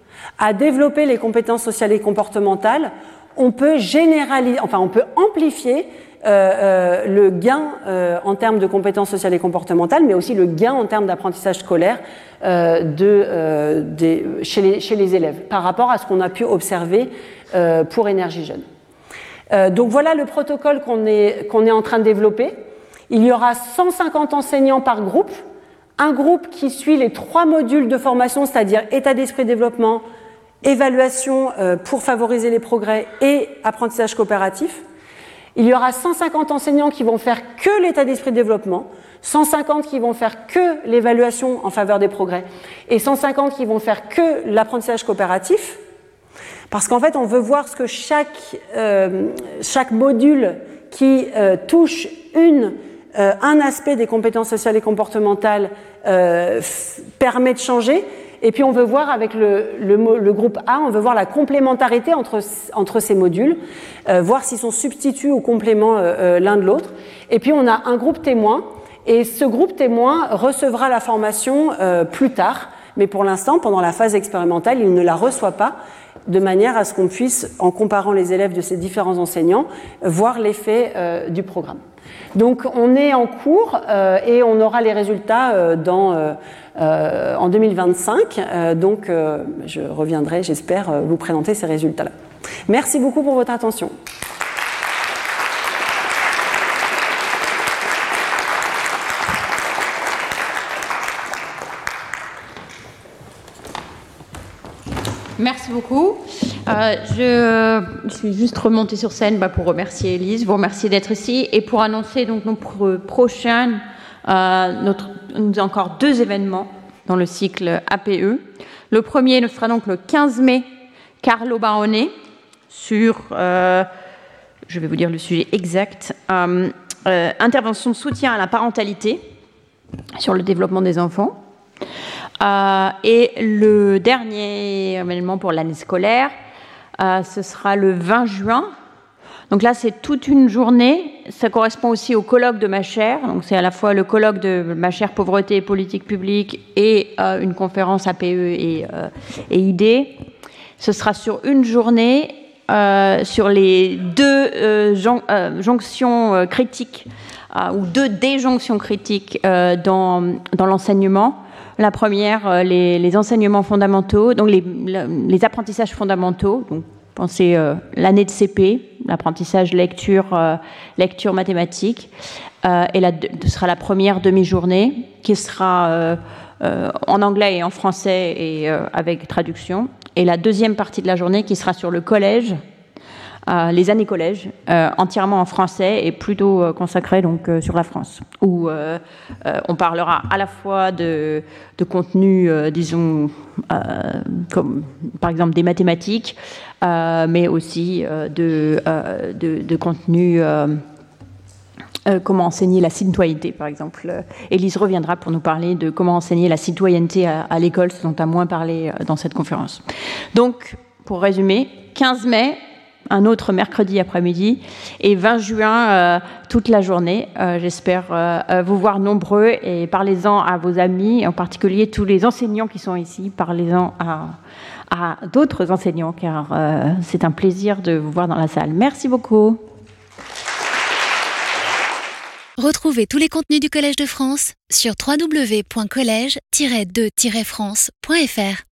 à développer les compétences sociales et comportementales, on peut généraliser, enfin on peut amplifier Euh, euh, le gain euh, en termes de compétences sociales et comportementales, mais aussi le gain en termes d'apprentissage scolaire euh, de, euh, des, chez, les, chez les élèves, par rapport à ce qu'on a pu observer euh, pour Énergie Jeune. Euh, donc voilà le protocole qu'on est, qu'on est en train de développer. Il y aura cent cinquante enseignants par groupe, un groupe qui suit les trois modules de formation, c'est-à-dire état d'esprit développement, évaluation euh, pour favoriser les progrès et apprentissage coopératif. Il y aura cent cinquante enseignants qui vont faire que l'état d'esprit développement, cent cinquante qui vont faire que l'évaluation en faveur des progrès et cent cinquante qui vont faire que l'apprentissage coopératif. Parce qu'en fait, on veut voir ce que chaque, euh, chaque module qui euh, touche une, euh, un aspect des compétences sociales et comportementales euh, f- permet de changer. Et puis on veut voir avec le, le, le groupe A, on veut voir la complémentarité entre, entre ces modules, euh, voir s'ils sont substituts ou compléments euh, euh, l'un de l'autre. Et puis on a un groupe témoin, et ce groupe témoin recevra la formation euh, plus tard. Mais pour l'instant, pendant la phase expérimentale, il ne la reçoit pas, de manière à ce qu'on puisse, en comparant les élèves de ces différents enseignants, voir l'effet euh, du programme. Donc on est en cours euh, et on aura les résultats euh, dans, euh, euh, en deux mille vingt-cinq. Euh, donc euh, je reviendrai, j'espère, euh, vous présenter ces résultats-là. Merci beaucoup pour votre attention. Merci beaucoup. Euh, je, je suis juste remontée sur scène bah, pour remercier Élise, vous remercier d'être ici et pour annoncer donc nos pro- prochaines, euh, notre, nous avons encore deux événements dans le cycle A P E. Le premier sera donc le quinze mai, Carlo Barone, sur, euh, je vais vous dire le sujet exact, euh, euh, intervention de soutien à la parentalité sur le développement des enfants. Euh, et le dernier événement pour l'année scolaire, euh, ce sera le vingt juin. Donc là, c'est toute une journée. Ça correspond aussi au colloque de ma chère. Donc c'est à la fois le colloque de ma chère pauvreté et politique publique et euh, une conférence A P E et, euh, et I D. Ce sera sur une journée euh, sur les deux euh, jon- euh, jonctions euh, critiques euh, ou deux déjonctions critiques euh, dans, dans l'enseignement. La première, les, les enseignements fondamentaux, donc les, les apprentissages fondamentaux. Donc, pensez euh, l'année de C P, l'apprentissage lecture, euh, lecture mathématiques. Euh, et la, ce sera la première demi-journée qui sera euh, euh, en anglais et en français et euh, avec traduction. Et la deuxième partie de la journée qui sera sur le collège. Euh, les années collège, euh, entièrement en français et plutôt euh, consacré donc euh, sur la France, où euh, euh, on parlera à la fois de, de contenu, euh, disons, euh, comme par exemple des mathématiques, euh, mais aussi euh, de, euh, de, de contenu, euh, euh, comment enseigner la citoyenneté, par exemple. Élise reviendra pour nous parler de comment enseigner la citoyenneté à, à l'école, ce dont a moins parlé dans cette conférence. Donc, pour résumer, quinze mai, un autre mercredi après-midi, et vingt juin, euh, toute la journée. Euh, j'espère euh, vous voir nombreux et parlez-en à vos amis, en particulier tous les enseignants qui sont ici. Parlez-en à, à d'autres enseignants, car euh, c'est un plaisir de vous voir dans la salle. Merci beaucoup. Retrouvez tous les contenus du Collège de France sur w w w point collège tiret de tiret france point f r.